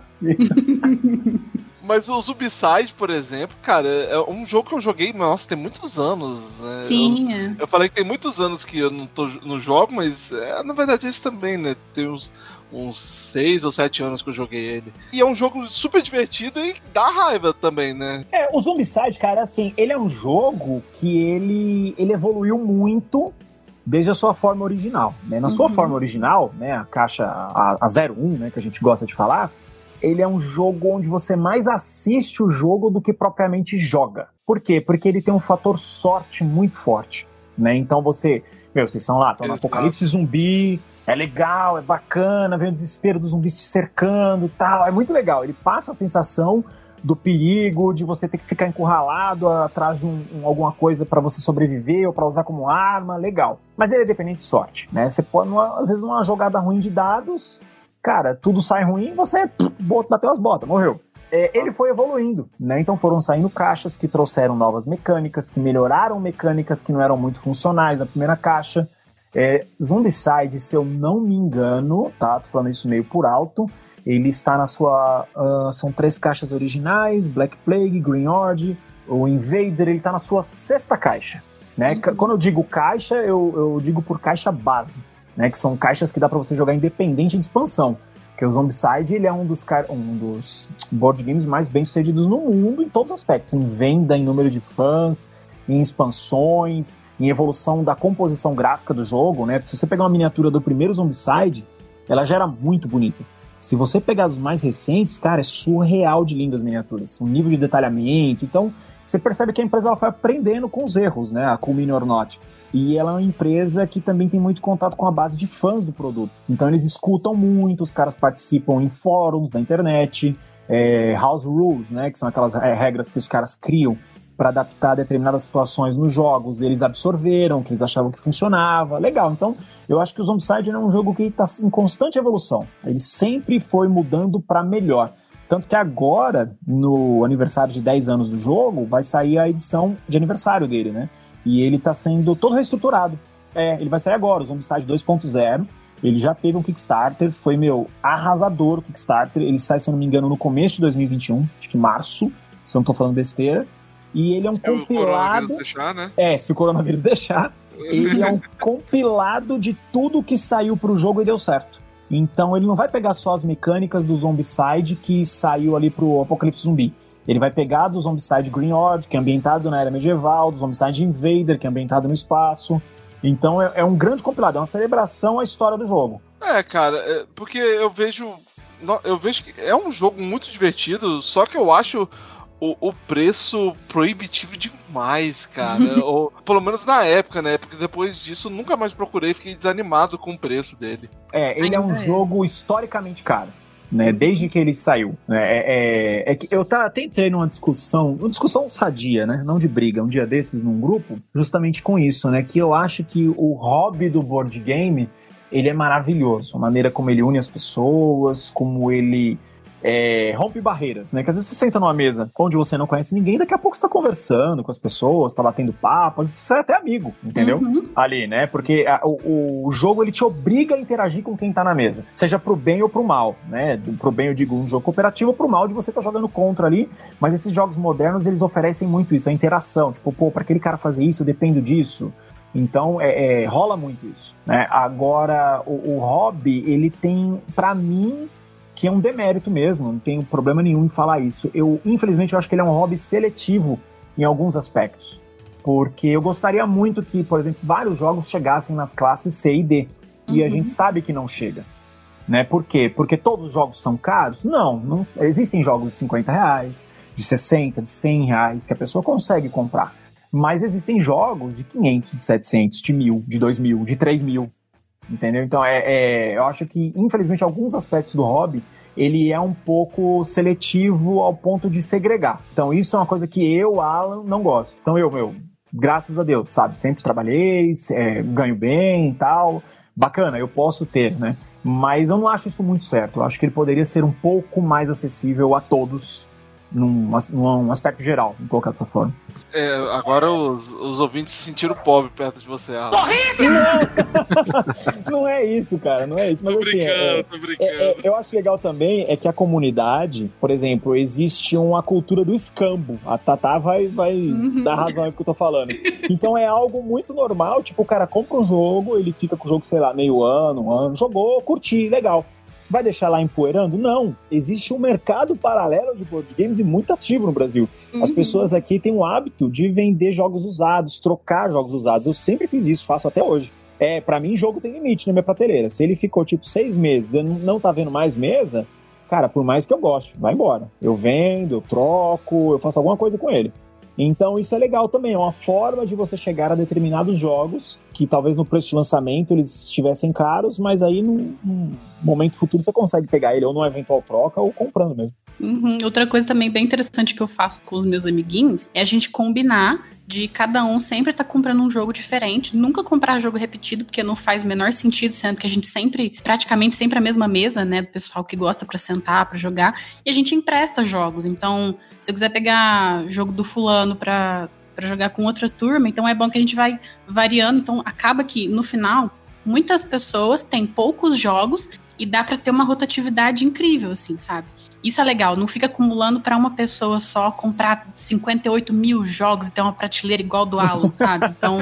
Mas o Zombicide, por exemplo, cara, é um jogo que eu joguei, nossa, tem muitos anos, né? Sim, eu, é. eu falei que tem muitos anos que eu não, tô, não jogo, mas é, na verdade é isso também, né? Tem uns, uns seis ou sete anos que eu joguei ele. E é um jogo super divertido e dá raiva também, né? É, o Zombicide, cara, assim, ele é um jogo que ele, ele evoluiu muito desde a sua forma original, né? Na sua Uhum. forma original, né, a caixa, a, a zero um, né, que a gente gosta de falar, ele é um jogo onde você mais assiste o jogo do que propriamente joga. Por quê? Porque ele tem um fator sorte muito forte, né? Então você, meu, vocês estão lá, estão no Exato. apocalipse zumbi, é legal, é bacana, vem o desespero dos zumbis te cercando e tal, é muito legal. Ele passa a sensação do perigo, de você ter que ficar encurralado atrás de um, um, alguma coisa para você sobreviver ou para usar como arma, legal. Mas ele é dependente de sorte, né? Você pode, numa, às vezes, numa jogada ruim de dados, cara, tudo sai ruim, você pff, bateu as botas, morreu. É, ele foi evoluindo, né? Então foram saindo caixas que trouxeram novas mecânicas, que melhoraram mecânicas que não eram muito funcionais na primeira caixa. É, Zombicide, se eu não me engano, tá? Tô falando isso meio por alto, ele está na sua... Uh, são três caixas originais, Black Plague, Green Horde, o Invader, ele está na sua sexta caixa, né? Uhum. Quando eu digo caixa, eu, eu digo por caixa base, né? Que são caixas que dá para você jogar independente de expansão. Porque o Zombicide, ele é um dos, um dos board games mais bem sucedidos no mundo em todos os aspectos, em venda, em número de fãs, em expansões, em evolução da composição gráfica do jogo, né? Porque se você pegar uma miniatura do primeiro Zombicide, ela já era muito bonita. Se você pegar os mais recentes, cara, é surreal de lindas miniaturas. Um nível de detalhamento. Então, você percebe que a empresa ela foi aprendendo com os erros, né? A Cool Mini or Not. E ela é uma empresa que também tem muito contato com a base de fãs do produto. Então, eles escutam muito, os caras participam em fóruns da internet, é, house rules, né? Que são aquelas é, regras que os caras criam para adaptar determinadas situações nos jogos. Eles absorveram, que eles achavam que funcionava. Legal, então eu acho que o Zombicide é um jogo que está em constante evolução. Ele sempre foi mudando para melhor. Tanto que agora, no aniversário de dez anos do jogo, vai sair a edição de aniversário dele, né? E ele está sendo todo reestruturado. É, ele vai sair agora, o Zombicide dois ponto zero. Ele já teve um Kickstarter, foi, meu, arrasador o Kickstarter. Ele sai, se eu não me engano, no começo de dois mil e vinte e um, acho que março, se eu não tô falando besteira. E ele é um se compilado... o deixar, né? É, se o coronavírus deixar. Ele é um compilado de tudo que saiu pro jogo e deu certo. Então ele não vai pegar só as mecânicas do Zombicide que saiu ali pro Apocalipse Zumbi. Ele vai pegar do Zombicide Green Horde, que é ambientado na era medieval, do Zombicide Invader, que é ambientado no espaço. Então é, é um grande compilado, é uma celebração à história do jogo. É, cara, é, porque eu vejo... Eu vejo que é um jogo muito divertido, só que eu acho... O, o preço proibitivo demais, cara. Ou, pelo menos na época, né? Porque depois disso nunca mais procurei, fiquei desanimado com o preço dele. É, ele é um jogo historicamente caro, né? Desde que ele saiu. Né? É, é, é que eu tá, até entrei numa discussão, uma discussão sadia, né? Não de briga, um dia desses num grupo, justamente com isso, né? Que eu acho que o hobby do board game, ele é maravilhoso. A maneira como ele une as pessoas, como ele... É, rompe barreiras, né? Que às vezes você senta numa mesa onde você não conhece ninguém, daqui a pouco você tá conversando com as pessoas, tá batendo papo, às vezes você é até amigo, entendeu? Uhum. Ali, né? Porque a, o, o jogo, ele te obriga a interagir com quem tá na mesa, seja pro bem ou pro mal, né? Pro bem eu digo um jogo cooperativo, ou pro mal de você tá jogando contra ali, mas esses jogos modernos, eles oferecem muito isso, a interação, tipo, pô, pra aquele cara fazer isso, eu dependo disso. Então, é, é, rola muito isso, né? Agora, o, o hobby, ele tem, pra mim, que é um demérito mesmo, não tenho problema nenhum em falar isso. Eu, infelizmente, eu acho que ele é um hobby seletivo em alguns aspectos. Porque eu gostaria muito que, por exemplo, vários jogos chegassem nas classes C e D. E uhum. a gente sabe que não chega. Né? Por quê? Porque todos os jogos são caros? Não, não. Existem jogos de cinquenta reais, de sessenta, de cem reais, que a pessoa consegue comprar. Mas existem jogos de quinhentos, de setecentos, de mil, de dois mil, de três mil. Entendeu? Então, é, é, eu acho que, infelizmente, alguns aspectos do hobby, ele é um pouco seletivo ao ponto de segregar. Então, isso é uma coisa que eu, Alan, não gosto. Então, eu, meu, graças a Deus, sabe? Sempre trabalhei, é, ganho bem e tal. Bacana, eu posso ter, né? Mas eu não acho isso muito certo. Eu acho que ele poderia ser um pouco mais acessível a todos, num, num aspecto geral, vamos colocar dessa forma. É, agora os, os ouvintes se sentiram pobres perto de você, Alan. Não, não é isso, cara, não é isso. Mas, tô assim, brincando, é, tô brincando. É, é, eu acho legal também é que a comunidade, por exemplo, existe uma cultura do escambo. A Tatá vai, vai uhum. dar razão no que eu tô falando. Então é algo muito normal, tipo, o cara compra um jogo, ele fica com o jogo, sei lá, meio ano, um ano, jogou, curti, legal. Vai deixar lá empoeirando? Não. Existe um mercado paralelo de board games e muito ativo no Brasil. Uhum. As pessoas aqui têm o hábito de vender jogos usados, trocar jogos usados. Eu sempre fiz isso, faço até hoje. É, pra mim, jogo tem limite na minha prateleira. Se ele ficou, tipo, seis meses e não tá vendo mais mesa, cara, por mais que eu goste, vai embora. Eu vendo, eu troco, eu faço alguma coisa com ele. Então isso é legal também, é uma forma de você chegar a determinados jogos que talvez no preço de lançamento eles estivessem caros, mas aí num, num momento futuro você consegue pegar ele ou numa eventual troca ou comprando mesmo. Uhum. Outra coisa também bem interessante que eu faço com os meus amiguinhos é a gente combinar de cada um sempre estar tá comprando um jogo diferente, nunca comprar jogo repetido, porque não faz o menor sentido, sendo que a gente sempre, praticamente sempre a mesma mesa, né, do pessoal que gosta pra sentar, pra jogar, e a gente empresta jogos. Então, se eu quiser pegar jogo do fulano pra, pra jogar com outra turma, então é bom que a gente vai variando. Então, acaba que, no final, muitas pessoas têm poucos jogos e dá pra ter uma rotatividade incrível, assim, sabe? Isso é legal, não fica acumulando pra uma pessoa só comprar cinquenta e oito mil jogos e ter uma prateleira igual do Alan, sabe? Então...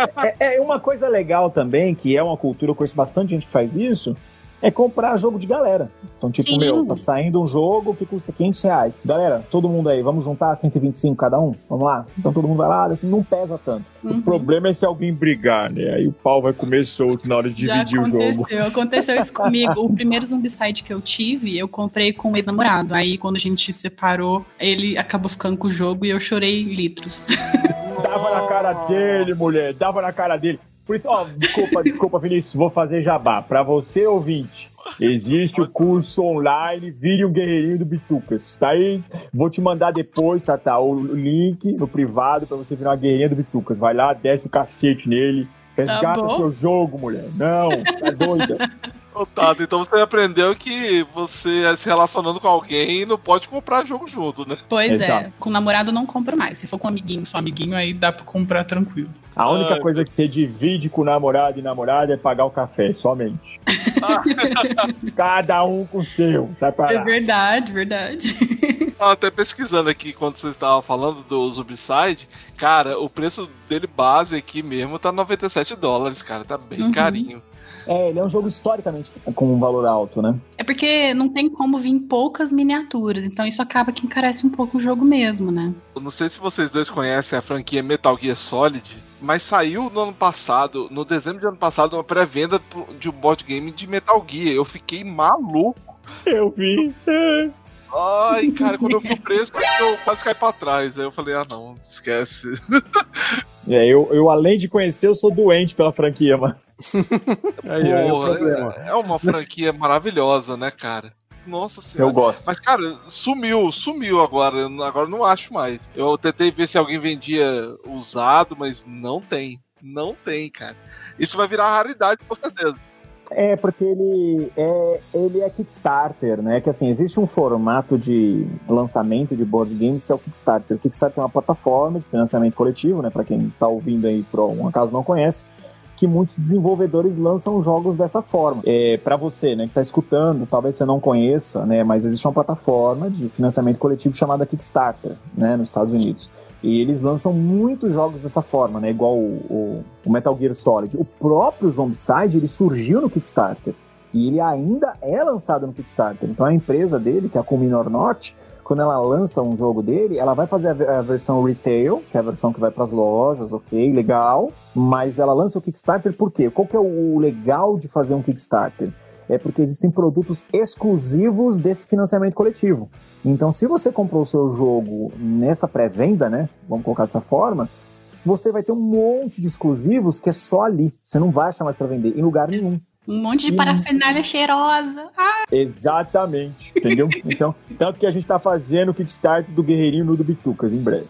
É, é uma coisa legal também, que é uma cultura, eu conheço bastante gente que faz isso, é comprar jogo de galera. Então, tipo, Sim. meu, tá saindo um jogo que custa quinhentos reais. Galera, todo mundo aí, vamos juntar cento e vinte e cinco cada um? Vamos lá? Então todo mundo vai lá, assim, não pesa tanto. Uhum. O problema é se alguém brigar, né? Aí o pau vai comer solto na hora de Já dividir o jogo. Aconteceu isso comigo. O primeiro Zombicide que eu tive, eu comprei com um ex-namorado. Aí quando a gente se separou, ele acabou ficando com o jogo e eu chorei litros. Dava na cara dele, mulher, dava na cara dele. Por isso, ó, desculpa, desculpa, Vinícius, vou fazer jabá. Pra você, ouvinte, existe o curso online Vire um Guerreirinho do Bitucas. Tá aí? Vou te mandar depois, tá, tá, o link no privado pra você virar uma guerreirinha do Bitucas. Vai lá, desce o cacete nele, resgata tá seu jogo, mulher. Não, tá doida. Ô, Tato, então você aprendeu que você se relacionando com alguém não pode comprar jogo junto, né? Pois Exato. é, com o namorado eu não compro mais. Se for com um amiguinho, só amiguinho, aí dá pra comprar tranquilo. A única Ai, coisa que você divide com o namorado e namorada é pagar o café, somente. Cada um com o seu, sai É para. verdade, verdade. Tava até pesquisando aqui quando você estava falando do Zombicide, cara, o preço dele base aqui mesmo tá noventa e sete dólares, cara, tá bem Uhum. carinho. É, ele é um jogo historicamente com um valor alto, né? É porque não tem como vir poucas miniaturas, então isso acaba que encarece um pouco o jogo mesmo, né? Eu não sei se vocês dois conhecem a franquia Metal Gear Solid, mas saiu no ano passado, no dezembro de ano passado, uma pré-venda de um board game de Metal Gear. Eu fiquei maluco. Eu vi. Ai, cara, quando eu vi o preço, eu quase caí pra trás. Aí eu falei, ah não, esquece. É, eu, eu, além de conhecer, eu sou doente pela franquia, mano. Aí, aí é o Porra, problema. é, é uma franquia maravilhosa, né, cara? Nossa senhora. Eu gosto. Mas, cara, sumiu, sumiu agora. eu- Agora eu não acho mais. Eu tentei ver se alguém vendia usado, mas não tem. Não tem, cara. Isso vai virar raridade, com certeza. É, porque ele é, ele é Kickstarter, né? Que assim, existe um formato de lançamento de board games que é o Kickstarter. O Kickstarter é uma plataforma de financiamento coletivo, né? Para quem tá ouvindo aí, por um acaso não conhece, que muitos desenvolvedores lançam jogos dessa forma. É, para você, né, que tá escutando, talvez você não conheça, né? Mas existe uma plataforma de financiamento coletivo chamada Kickstarter, né? Nos Estados Unidos. E eles lançam muitos jogos dessa forma, né? Igual o, o, o Metal Gear Solid. O próprio Zombicide, ele surgiu no Kickstarter. E ele ainda é lançado no Kickstarter. Então a empresa dele, que é a Cominor Norte, quando ela lança um jogo dele, ela vai fazer a, a versão retail, que é a versão que vai para as lojas, ok, legal. Mas ela lança o Kickstarter por quê? Qual que é o legal de fazer um Kickstarter? É porque existem produtos exclusivos desse financiamento coletivo. Então, se você comprou o seu jogo nessa pré-venda, né, vamos colocar dessa forma, você vai ter um monte de exclusivos que é só ali. Você não vai achar mais para vender em lugar nenhum. Um monte de parafernália cheirosa. Ah, Exatamente, entendeu? Então, tanto que a gente tá fazendo o Kickstarter do Guerreirinho no do Bitucas, em breve.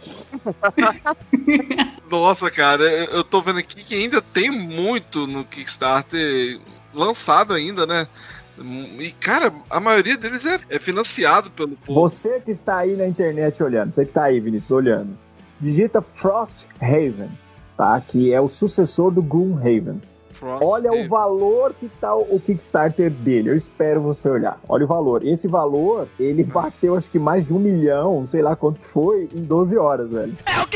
Nossa, cara, eu tô vendo aqui que ainda tem muito no Kickstarter lançado ainda, né? E, cara, a maioria deles é, é financiado pelo povo. Você que está aí na internet olhando, você que tá aí, Vinícius, olhando, digita Frosthaven, tá? Que é o sucessor do Gloomhaven. Frost Olha Haven. o valor que tá o Kickstarter dele. Eu espero você olhar. Olha o valor. Esse valor, ele bateu acho que mais de um milhão, sei lá quanto que foi, em doze horas, velho.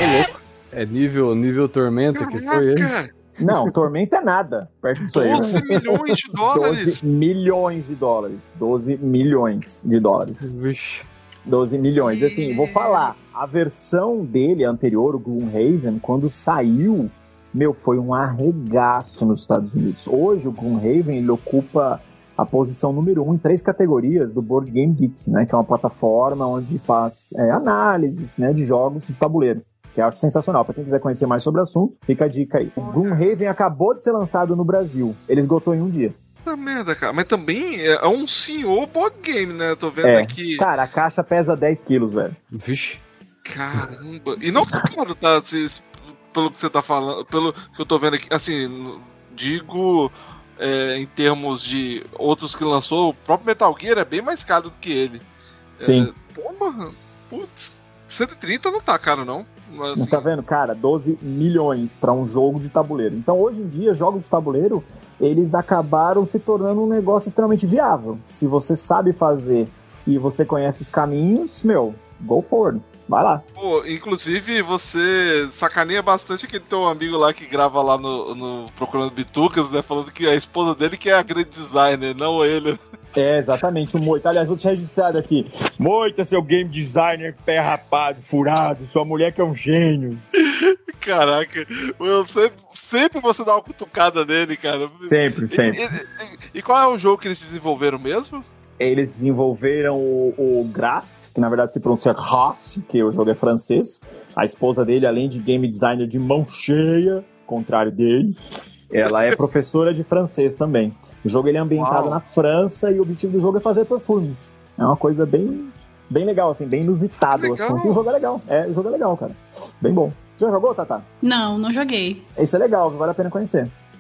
É nível, nível Tormenta que foi ele. Caraca, Não, Tormenta é nada perto disso aí. doze velho. milhões de dólares. doze milhões de dólares. doze milhões de dólares. Vixe. doze milhões. Assim, vou falar. A versão dele anterior, o Gloomhaven, quando saiu, meu, foi um arregaço nos Estados Unidos. Hoje o Gloomhaven, ele ocupa a posição número um em três categorias do Board Game Geek, né? Que é uma plataforma onde faz é, análises, né, de jogos de tabuleiro. Que eu acho sensacional. Para quem quiser conhecer mais sobre o assunto, fica a dica aí. O Gloomhaven acabou de ser lançado no Brasil. Ele esgotou em um dia. Puta merda, cara. Mas também é um senhor board game, né? Eu tô vendo É. aqui. Cara, a caixa pesa dez quilos, velho. Vixe. Caramba. E não tá caro, tá? Se, pelo que você tá falando, pelo que eu tô vendo aqui, assim, digo é, em termos de outros que lançou, o próprio Metal Gear é bem mais caro do que ele. Sim. É, porra, putz, cento e trinta não tá caro, não. Mas, assim, Tá vendo, cara? doze milhões para um jogo de tabuleiro. Então, hoje em dia, jogos de tabuleiro, eles acabaram se tornando um negócio extremamente viável. Se você sabe fazer e você conhece os caminhos, meu, go forward. Vai lá. Pô, inclusive, você sacaneia bastante aquele teu amigo lá que grava lá no, no Procurando Bitucas, né? Falando que a esposa dele que é a grande designer, não ele. É, exatamente, o Moita. Aliás, vou deixar registrado aqui. Moita, seu game designer pé rapado, furado, sua mulher que é um gênio. Caraca, eu sempre, sempre você dá uma cutucada nele, cara. Sempre, sempre. E, e- e qual é o jogo que eles desenvolveram mesmo? Eles desenvolveram o, o Grace, que na verdade se pronuncia Grace, que o jogo é francês. A esposa dele, além de game designer de mão cheia, contrário dele, ela é professora de francês também. O jogo ele é ambientado Uau. na França e o objetivo do jogo é fazer perfumes. É uma coisa bem, bem legal, assim, bem inusitado o Legal. assunto. E o jogo é legal. É, o jogo é legal, cara. Bem bom. Já jogou, Tata? não, não joguei. Isso é legal, vale a pena conhecer.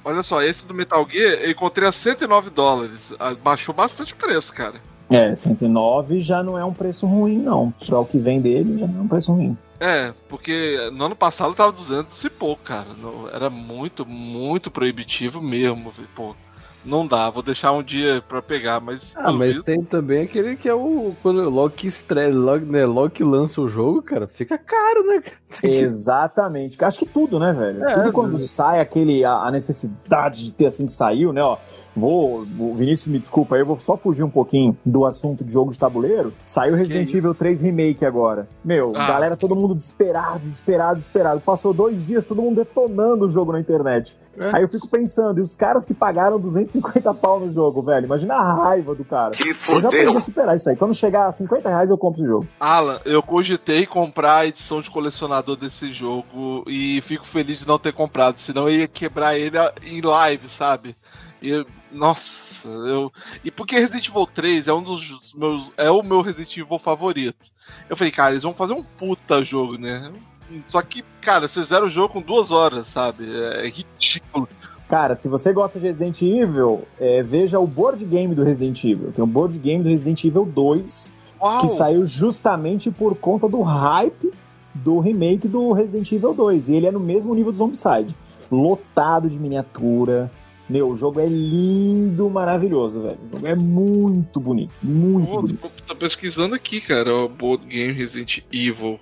Olha só, esse do Metal Gear eu encontrei a cento e nove dólares. Baixou bastante o preço, cara. É, cento e nove já não é um preço ruim, não. Para o que vem dele, já não é um preço ruim. É, porque no ano passado tava duzentos e pouco, cara. Era muito, muito proibitivo mesmo. Pô, não dá, vou deixar um dia pra pegar, mas... Ah, mas visto... tem também aquele que é o... Quando, logo que estreia, logo, né, logo que lança o jogo, cara, fica caro, né? Exatamente. Acho que tudo, né, velho? É, tudo quando é. sai aquele... A, a necessidade de ter assim que saiu, né, ó. Vou, o Vinícius me desculpa aí, eu vou só fugir um pouquinho do assunto de jogo de tabuleiro. Saiu Resident Evil três Remake agora. Meu, ah. galera, todo mundo desesperado, desesperado, desesperado. Passou dois dias, todo mundo detonando o jogo na internet. É. Aí eu fico pensando, e os caras que pagaram duzentos e cinquenta pau no jogo, velho? Imagina a raiva do cara. Eu já podia superar isso aí. Quando chegar a cinquenta reais, eu compro o jogo. Alan, eu cogitei comprar a edição de colecionador desse jogo e fico feliz de não ter comprado, senão eu ia quebrar ele em live, sabe? E, nossa, eu... E porque Resident Evil três é um dos meus... É o meu Resident Evil favorito. Eu falei, cara, eles vão fazer um puta jogo, né? Só que, cara, vocês fizeram o jogo com duas horas, sabe? É ridículo. Cara, se você gosta de Resident Evil, é, veja o board game do Resident Evil. Tem um board game do Resident Evil dois, Uau. Que saiu justamente por conta do hype do remake do Resident Evil dois. E ele é no mesmo nível do Zombicide. Lotado de miniatura... Meu, o jogo é lindo, maravilhoso, velho. O jogo é muito bonito, muito Pô, bonito. Tô pesquisando aqui, cara, o Board Game Resident Evil.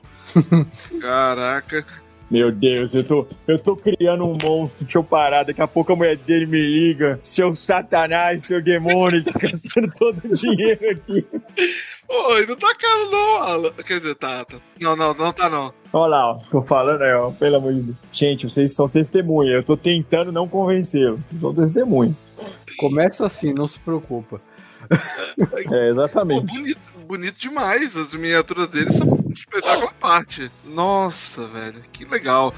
Caraca. Meu Deus, eu tô, eu tô criando um monstro, deixa eu parar, daqui a pouco a mulher dele me liga. Seu satanás, seu demônio, tá gastando todo o dinheiro aqui. Oi, não tá caro não, Alan. Quer dizer, tá, tá. Não, não, não tá não. Olha lá, ó, tô falando aí, ó, pelo amor de Deus. Gente, vocês são testemunha, eu tô tentando não convencê-lo. São testemunha. Começa assim, não se preocupa. É, exatamente. Pô, bonito, bonito demais, as miniaturas deles são um espetáculo à parte. Nossa, velho, que legal.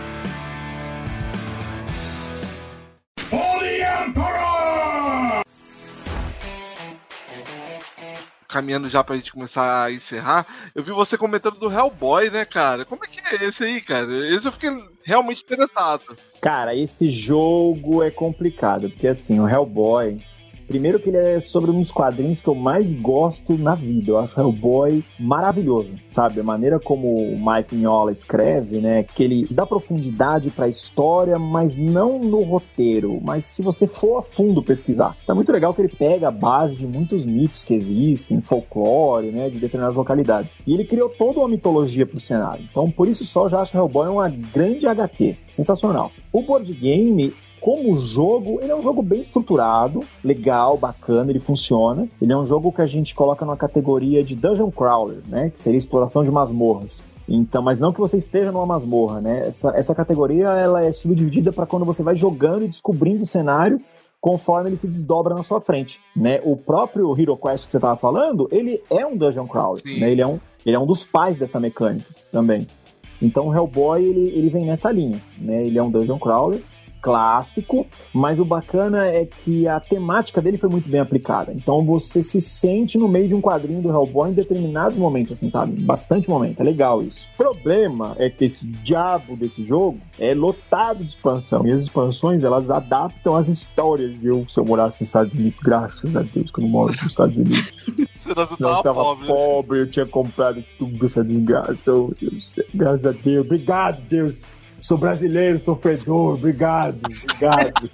For the Emperor! Caminhando já pra gente começar a encerrar, eu vi você comentando do Hellboy, né, cara? Como é que é esse aí, cara? Esse eu fiquei realmente interessado. Cara, esse jogo é complicado, porque assim, o Hellboy... Primeiro que ele é sobre um dos quadrinhos que eu mais gosto na vida. Eu acho o Hellboy maravilhoso, sabe? A maneira como o Mike Mignola escreve, né? Que ele dá profundidade pra história, mas não no roteiro. Mas se você for a fundo pesquisar. É muito legal que ele pega a base de muitos mitos que existem, folclore, né? De determinadas localidades. E ele criou toda uma mitologia pro cenário. Então, por isso só, já acho o Hellboy uma grande agá quê. Sensacional. O board game... Como jogo, ele é um jogo bem estruturado, legal, bacana, ele funciona. Ele é um jogo que a gente coloca numa categoria de Dungeon Crawler, né? Que seria exploração de masmorras. Então, mas não que você esteja numa masmorra, né? Essa, essa categoria ela é subdividida para quando você vai jogando e descobrindo o cenário conforme ele se desdobra na sua frente, né? O próprio Hero Quest que você estava falando, ele é um Dungeon Crawler, né? Ele é um, ele é um dos pais dessa mecânica também. Então, o Hellboy, ele, ele vem nessa linha, né? Ele é um Dungeon Crawler clássico, mas o bacana é que a temática dele foi muito bem aplicada. Então você se sente no meio de um quadrinho do Hellboy em determinados momentos, assim, sabe? Bastante momento, é legal isso. O problema é que esse diabo desse jogo é lotado de expansão, e as expansões, elas adaptam as histórias. Eu, se eu morasse nos Estados Unidos, graças a Deus que eu não moro nos Estados Unidos. Senão eu tava pobre, pobre, eu tinha comprado tudo essa desgraça. Oh, Deus, graças a Deus, obrigado, Deus. Sou brasileiro, sofredor, obrigado, obrigado.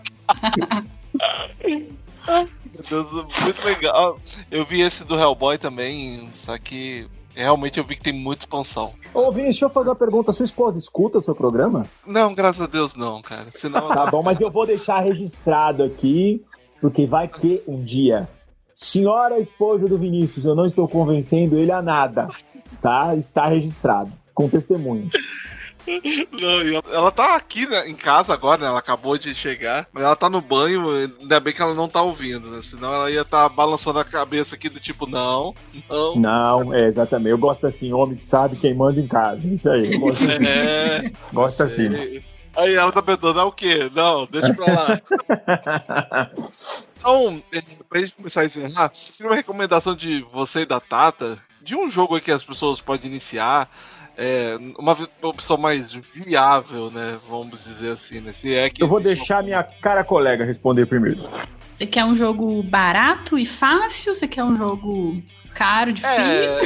Meu Deus, muito legal. Eu vi esse do Hellboy também, só que realmente eu vi que tem muita expansão. Ô, Vinícius, deixa eu fazer uma pergunta. Sua esposa escuta o seu programa? Não, graças a Deus não, cara. Senão... Tá bom, mas eu vou deixar registrado aqui, porque vai ter um dia. Senhora esposa do Vinícius, eu não estou convencendo ele a nada, tá? Está registrado, com testemunhas. Não, ela tá aqui, né, em casa agora, né? Ela acabou de chegar, mas ela tá no banho, ainda bem que ela não tá ouvindo, né? Senão ela ia estar tá balançando a cabeça aqui do tipo, não, não. Não, é exatamente. Eu gosto assim, homem que sabe quem manda em casa. Isso aí, eu gosto assim. É, gosto assim. Aí ela tá perguntando, é o quê? Não, deixa pra lá. Então, pra gente começar a encerrar, queria uma recomendação de você e da Tata, de um jogo aí que as pessoas podem iniciar, é, uma opção mais viável, né? Vamos dizer assim, né? Se é que eu vou deixar jogo... minha cara colega responder primeiro. Você quer um jogo barato e fácil? Você quer um jogo caro, difícil?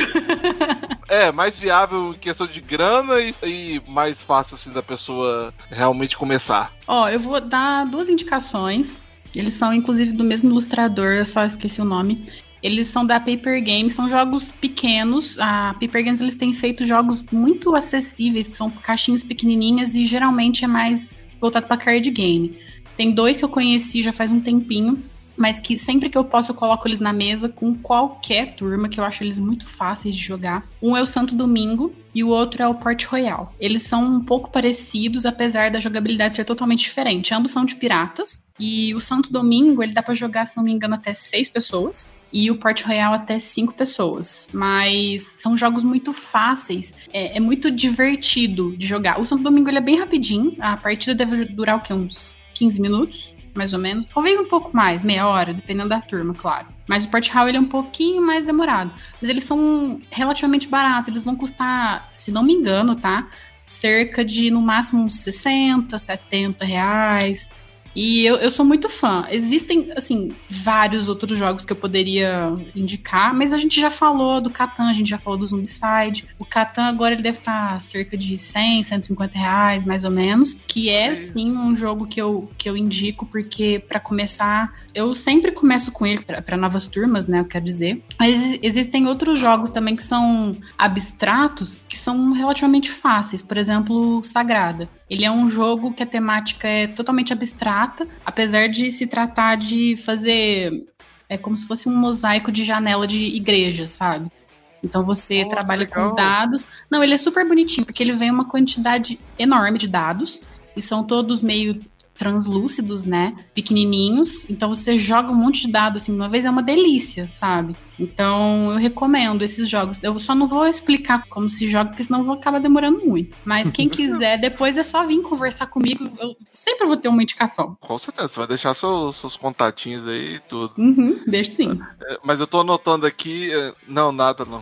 É, é mais viável em questão de grana e, e mais fácil assim da pessoa realmente começar. Ó, eu vou dar duas indicações. Eles são inclusive do mesmo ilustrador, eu só esqueci o nome. Eles são da Paper Games, são jogos pequenos. A Paper Games eles têm feito jogos muito acessíveis, que são caixinhas pequenininhas e geralmente é mais voltado para card game. Tem dois que eu conheci já faz um tempinho, mas que sempre que eu posso eu coloco eles na mesa com qualquer turma, que eu acho eles muito fáceis de jogar. Um é o Santo Domingo e o outro é o Port Royal. Eles são um pouco parecidos, apesar da jogabilidade ser totalmente diferente. Ambos são de piratas e o Santo Domingo ele dá pra jogar, se não me engano, até seis pessoas. E o Port Royal até cinco pessoas. Mas são jogos muito fáceis. É, é muito divertido de jogar. O Santo Domingo ele é bem rapidinho. A partida deve durar o quê? Uns quinze minutos, mais ou menos. Talvez um pouco mais, meia hora, dependendo da turma, claro. Mas o Port Royal ele é um pouquinho mais demorado. Mas eles são relativamente baratos. Eles vão custar, se não me engano, tá? Cerca de, no máximo, uns sessenta, setenta reais. E eu, eu sou muito fã. Existem, assim, vários outros jogos que eu poderia indicar, mas a gente já falou do Catan, a gente já falou do Zombicide. O Catan agora ele deve estar cerca de cem, cento e cinquenta reais, mais ou menos, que é, sim, um jogo que eu, que eu indico, porque, para começar, eu sempre começo com ele para novas turmas, né, eu quero dizer. Mas existem outros jogos também que são abstratos, que são relativamente fáceis. Por exemplo, Sagrada. Ele é um jogo que a temática é totalmente abstrata, apesar de se tratar de fazer... É como se fosse um mosaico de janela de igreja, sabe? Então você oh, trabalha legal. com dados. Não, ele é super bonitinho, porque ele vem uma quantidade enorme de dados, e são todos meio translúcidos, né? Pequenininhos. Então você joga um monte de dados assim de uma vez, é uma delícia, sabe? Então eu recomendo esses jogos. Eu só não vou explicar como se joga, porque senão eu vou acabar demorando muito. Mas quem quiser, depois é só vir conversar comigo. Eu sempre vou ter uma indicação. Com certeza, você vai deixar seus, seus contatinhos aí e tudo. Uhum, deixa sim. É, mas eu tô anotando aqui... Não, nada não.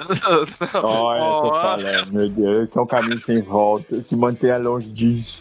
não Olha, eu tô falando, meu Deus, esse é um caminho sem volta. Se mantenha longe disso.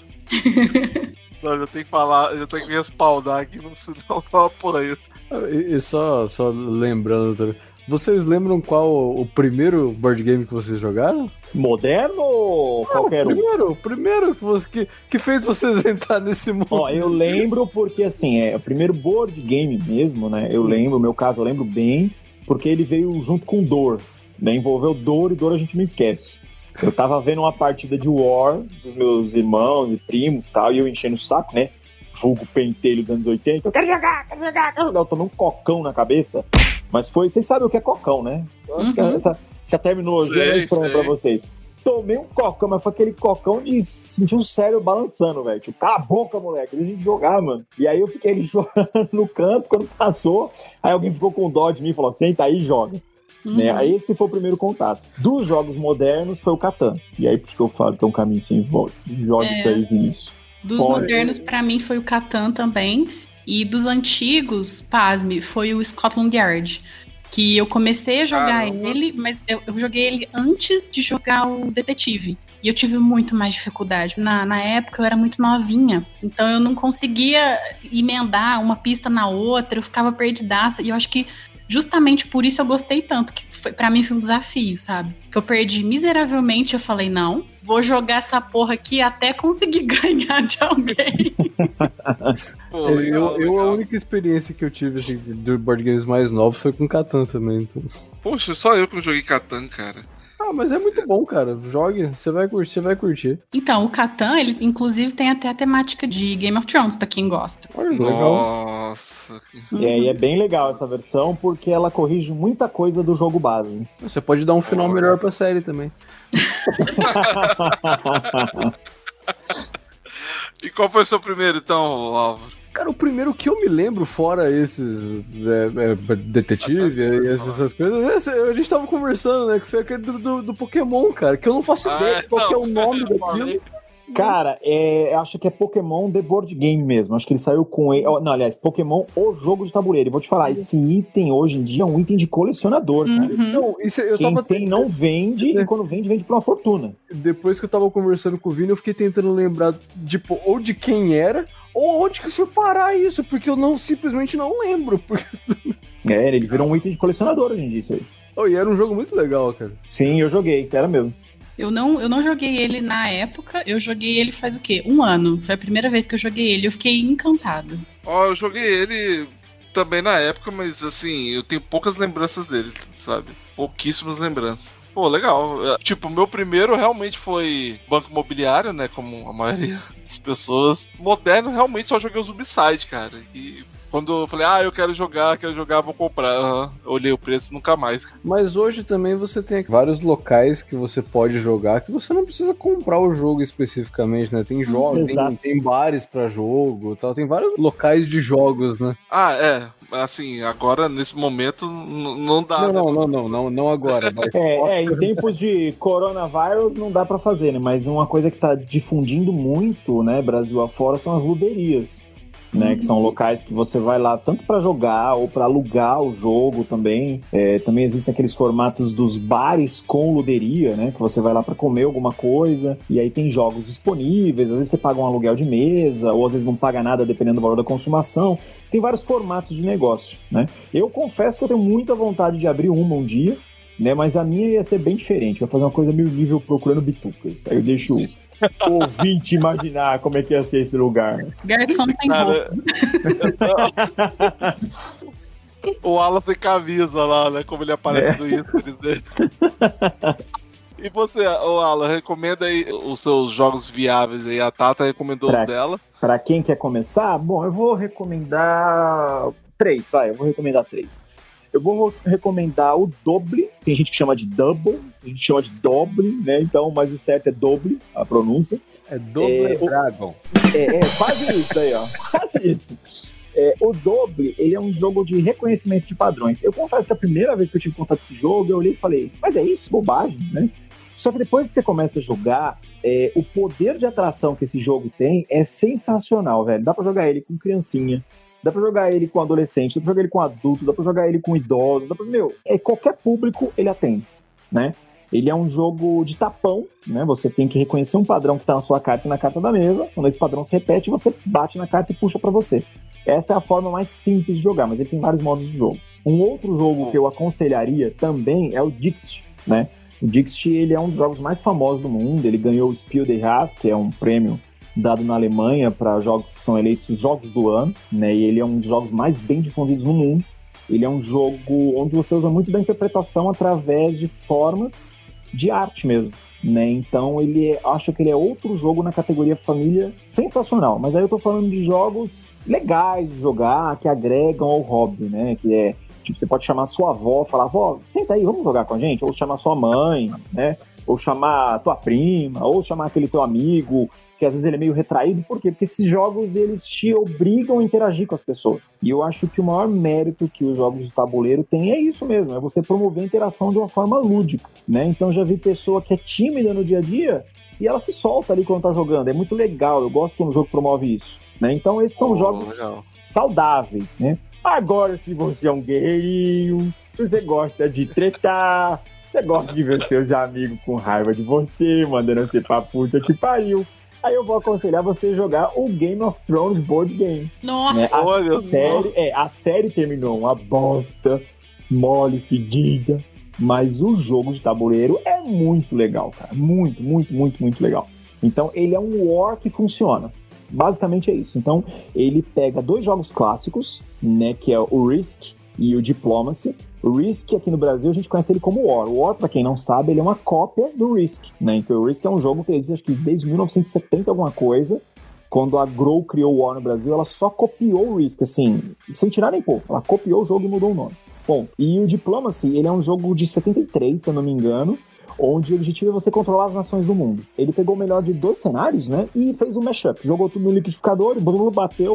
Não, eu tenho que falar, eu tenho que respaldar aqui, senão eu apoio. E, e só, só lembrando também, vocês lembram qual o primeiro board game que vocês jogaram? Moderno ou qualquer um? Primeiro, o primeiro que, você, que, que fez vocês entrar nesse mundo. Ó, eu lembro porque, assim, é o primeiro board game mesmo, né? Eu lembro, no meu caso, eu lembro bem, porque ele veio junto com Dor, né? Envolveu Dor e Dor a gente não esquece. Eu tava vendo uma partida de War dos meus irmãos e primos e tal, e eu enchendo o saco, né? Vulgo pentelho dos anos oitenta. Eu quero jogar, quero jogar, quero jogar. Eu tomei um cocão na cabeça. Mas foi... Vocês sabem o que é cocão, né? Eu acho uhum. que essa, essa terminologia sei, é estranha pra vocês. Tomei um cocão, mas foi aquele cocão de sentir o cérebro balançando, velho. Tipo, cala a boca, moleque. Deixa a gente jogar, mano. E aí eu fiquei ali jogando no canto, quando passou, aí alguém ficou com dó de mim e falou, senta aí e joga. Uhum. Né? Aí esse foi o primeiro contato. Dos jogos modernos foi o Catan. E aí por isso que eu falo que é um caminho sem volta. Joga é, isso aí, Vinícius. Dos Pode. modernos, pra mim, foi o Catan também. E dos antigos, pasme, foi o Scotland Yard. Que eu comecei a jogar Caramba. ele, mas eu, eu joguei ele antes de jogar o Detetive. E eu tive muito mais dificuldade. Na, na época eu era muito novinha, então eu não conseguia emendar uma pista na outra, eu ficava perdidaça. E eu acho que justamente por isso eu gostei tanto, que foi, pra mim foi um desafio, sabe? Que eu perdi miseravelmente, eu falei, não, vou jogar essa porra aqui até conseguir ganhar de alguém. Pô, legal, eu, eu a única experiência que eu tive assim, de board games mais novos foi com Catan também. Então. Poxa, só eu que não joguei Catan, cara. Ah, mas é muito bom, cara. Jogue, você vai curtir, você vai curtir. Então, o Catan, ele inclusive tem até a temática de Game of Thrones, pra quem gosta. Olha, legal. Nossa. Uhum. É, e é bem legal essa versão, porque ela corrige muita coisa do jogo base. Você pode dar um final melhor pra série também. E qual foi o seu primeiro, então, Álvaro? Cara, o primeiro que eu me lembro, fora esses é, é, detetive e essas coisas, a gente tava conversando, né? Que foi aquele do, do, do Pokémon, cara, que eu não faço ah, ideia de qual que é o nome daquilo. Cara, é, eu acho que é Pokémon The Board Game mesmo. Acho que ele saiu com ele. Não, aliás, Pokémon o jogo de tabuleiro. E vou te falar, esse item hoje em dia é um item de colecionador, cara. Uhum. Não, isso, eu Quem tava tem não vende, e quando vende, vende por uma fortuna. Depois que eu tava conversando com o Vini, eu fiquei tentando lembrar, tipo, ou de quem era, ou onde que foi parar isso, porque eu não simplesmente não lembro. Porque... É, ele virou um item de colecionador hoje em dia, isso aí. Oh, e era um jogo muito legal, cara. Sim, eu joguei, era mesmo. Eu não, eu não joguei ele na época, eu joguei ele faz o quê? Um ano. Foi a primeira vez que eu joguei ele, eu fiquei encantado. Ó, eu joguei ele também na época, mas assim, eu tenho poucas lembranças dele, sabe? Pouquíssimas lembranças. Pô, legal. É, tipo, o meu primeiro realmente foi Banco Imobiliário, né? Como a maioria das pessoas. Moderno, realmente só joguei o Zombicide, cara. E quando eu falei, ah, eu quero jogar, quero jogar, vou comprar. Uhum. Eu olhei o preço, nunca mais. Mas hoje também você tem vários locais que você pode jogar, que você não precisa comprar o jogo especificamente, né? Tem jogos, tem, tem bares pra jogo, tal. Tem vários locais de jogos, né? Ah, é. Assim, agora, nesse momento, n- não dá. Não, né? não, não, não, não, não agora. Mas... É, é, em tempos de coronavírus não dá pra fazer, né? Mas uma coisa que tá difundindo muito, né, Brasil afora, são as luderias. Né, que são locais que você vai lá tanto para jogar ou para alugar o jogo também. É, também existem aqueles formatos dos bares com luderia, né, que você vai lá para comer alguma coisa e aí tem jogos disponíveis. Às vezes você paga um aluguel de mesa ou às vezes não paga nada dependendo do valor da consumação. Tem vários formatos de negócio, né? Eu confesso que eu tenho muita vontade de abrir uma um dia, né, mas a minha ia ser bem diferente. Eu ia fazer uma coisa meio nível Procurando Bitucas. Aí eu deixo o ouvinte imaginar como é que ia ser esse lugar. Garçom sem Cara, roupa. o Alan sem camisa lá, né? Como ele aparece É. no Instagram dele. E você, ô Alan, recomenda aí os seus jogos viáveis aí. A Tata recomendou Pra- os dela. Pra quem quer começar, bom, eu vou recomendar três, vai, eu vou recomendar três. Eu vou recomendar o Doble, tem gente que chama de Double, a gente chama de Doble, né? Então, mas o certo é Doble, a pronúncia. É Double É, o- Dragon. É, é quase isso aí, ó. Quase isso. É, o Doble, ele é um jogo de reconhecimento de padrões. Eu confesso que a primeira vez que eu tive contato com esse jogo, eu olhei e falei, mas é isso? Bobagem, né? Só que depois que você começa a jogar, é, o poder de atração que esse jogo tem é sensacional, velho. Dá pra jogar ele com criancinha, dá pra jogar ele com adolescente, dá pra jogar ele com adulto, dá pra jogar ele com idoso, dá pra... Meu, é, qualquer público ele atende, né? Ele é um jogo de tapão, né? Você tem que reconhecer um padrão que tá na sua carta e na carta da mesa. Quando esse padrão se repete, você bate na carta e puxa pra você. Essa é a forma mais simples de jogar, mas ele tem vários modos de jogo. Um outro jogo que eu aconselharia também é o Dixit, né? O Dixit, ele é um dos jogos mais famosos do mundo. Ele ganhou o Spiel des Jahres, que é um prêmio dado na Alemanha para jogos que são eleitos os jogos do ano, né? E ele é um dos jogos mais bem difundidos no mundo. Ele é um jogo onde você usa muito da interpretação através de formas de arte mesmo, né? Então ele é, acho que ele é outro jogo na categoria família sensacional. Mas aí eu tô falando de jogos legais de jogar, que agregam ao hobby, né? Que é, tipo, você pode chamar sua avó, falar, vó, senta aí, vamos jogar com a gente? Ou chamar sua mãe, né? Ou chamar tua prima, ou chamar aquele teu amigo, que às vezes ele é meio retraído. Por quê? Porque esses jogos, eles te obrigam a interagir com as pessoas. E eu acho que o maior mérito que os jogos de tabuleiro têm é isso mesmo, é você promover a interação de uma forma lúdica, né? Então já vi pessoa que é tímida no dia a dia e ela se solta ali quando tá jogando. É muito legal, eu gosto quando o jogo promove isso, né? Então esses são Oh, jogos legal. saudáveis, né? Agora, se você é um guerreirinho, se você gosta de tretar, você gosta de ver seus amigos com raiva de você, mandando você pra puta que pariu, aí eu vou aconselhar você a jogar o Game of Thrones Board Game. Nossa, Né? A, Olha série, é, a série terminou uma bosta, mole, fedida, mas o jogo de tabuleiro é muito legal, cara. Muito, muito, muito, muito legal. Então, ele é um war que funciona. Basicamente é isso. Então, ele pega dois jogos clássicos, né, que é o Risk e o Diplomacy. O Risk, aqui no Brasil, a gente conhece ele como War. O War, pra quem não sabe, ele é uma cópia do Risk, né? Então, o Risk é um jogo que existe, acho que desde mil novecentos e setenta alguma coisa. Quando a Grow criou o War no Brasil, ela só copiou o Risk, assim, sem tirar nem pouco. Ela copiou o jogo e mudou o nome. Bom, e o Diplomacy, ele é um jogo de setenta e três, se eu não me engano, onde o objetivo é você controlar as nações do mundo. Ele pegou o melhor de dois cenários, né, e fez um mashup. Jogou tudo no liquidificador, bateu,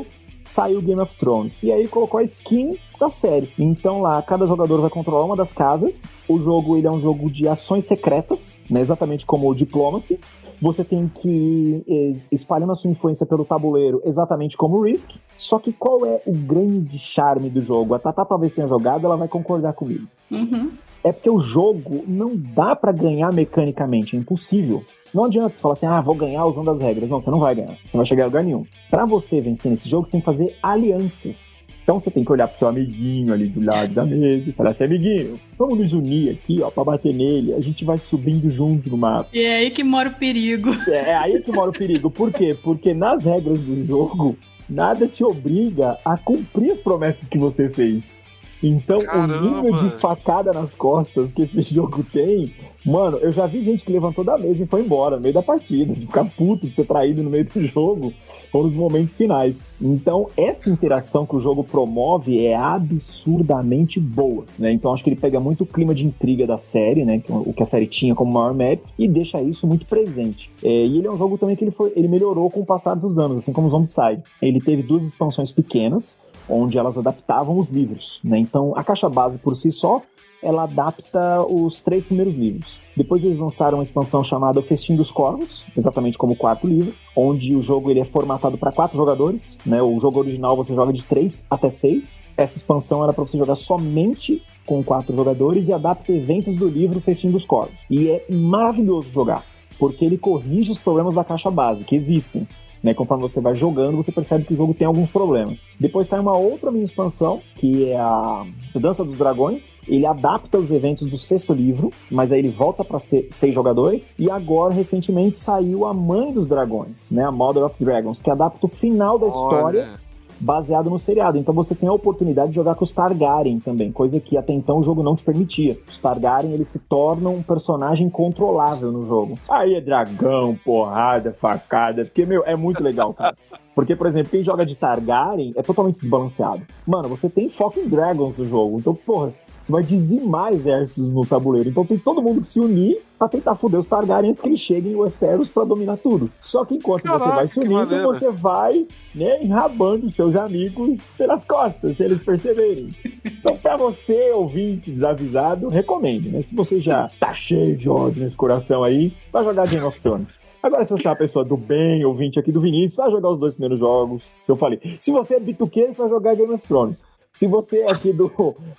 saiu Game of Thrones. E aí colocou a skin da série. Então lá, cada jogador vai controlar uma das casas. O jogo, ele é um jogo de ações secretas, né? Exatamente como o Diplomacy. Você tem que ir espalhando a sua influência pelo tabuleiro, exatamente como o Risk. Só que qual é o grande charme do jogo? A Tatá talvez tenha jogado, ela vai concordar comigo. Uhum. É porque o jogo não dá pra ganhar mecanicamente, é impossível. Não adianta você falar assim, ah, vou ganhar usando as regras. Não, você não vai ganhar, você não vai chegar a lugar nenhum. Pra você vencer nesse jogo, você tem que fazer alianças. Então você tem que olhar pro seu amiguinho ali do lado da mesa e falar assim, amiguinho, vamos nos unir aqui, ó, pra bater nele. A gente vai subindo junto no mapa. E é aí que mora o perigo. É, é aí que mora o perigo. Por quê? Porque nas regras do jogo, nada te obriga a cumprir as promessas que você fez. Então, Caramba. O nível de facada nas costas que esse jogo tem... Mano, eu já vi gente que levantou da mesa e foi embora no meio da partida, de ficar puto, de ser traído no meio do jogo, ou nos momentos finais. Então, essa interação que o jogo promove é absurdamente boa, né? Então, acho que ele pega muito o clima de intriga da série, né? O que a série tinha como maior mérito, e deixa isso muito presente. É, e ele é um jogo também que ele, foi, ele melhorou com o passar dos anos, assim como o Zombicide. Ele teve duas expansões pequenas, onde elas adaptavam os livros, né? Então, a caixa base por si só, ela adapta os três primeiros livros. Depois eles lançaram uma expansão chamada O Festim dos Corvos, exatamente como o quarto livro, onde o jogo ele é formatado para quatro jogadores, né? O jogo original você joga de três até seis. Essa expansão era para você jogar somente com quatro jogadores e adapta eventos do livro Festim dos Corvos. E é maravilhoso jogar, porque ele corrige os problemas da caixa base, que existem. Né, conforme você vai jogando, você percebe que o jogo tem alguns problemas. Depois sai uma outra mini expansão, que é a Dança dos Dragões. Ele adapta os eventos do sexto livro, mas aí ele volta para seis jogadores. E agora, recentemente, saiu a Mãe dos Dragões, né, a Mother of Dragons, que adapta o final da Olha. história baseado no seriado. Então você tem a oportunidade de jogar com os Targaryen também, coisa que até então o jogo não te permitia. Os Targaryen, eles se tornam um personagem controlável no jogo. Aí é dragão, porrada, facada, porque, meu, é muito legal, cara. Porque, por exemplo, quem joga de Targaryen é totalmente desbalanceado. Mano, você tem fucking dragons no jogo, então, porra, você vai dizimar exércitos no tabuleiro. Então tem todo mundo que se unir pra tentar foder os Targaryen antes que eles cheguem em Westeros pra dominar tudo. Só que enquanto Caraca, você vai se unindo, você vai, né, enrabando seus amigos pelas costas, se eles perceberem. Então pra você, ouvinte desavisado, recomendo, né? Se você já tá cheio de ódio nesse coração aí, vai jogar Game of Thrones. Agora, se você é uma pessoa do bem, ouvinte aqui do Vinícius, vai jogar os dois primeiros jogos que eu falei. Se você é bituqueiro, você vai jogar Game of Thrones. Se você é aqui do,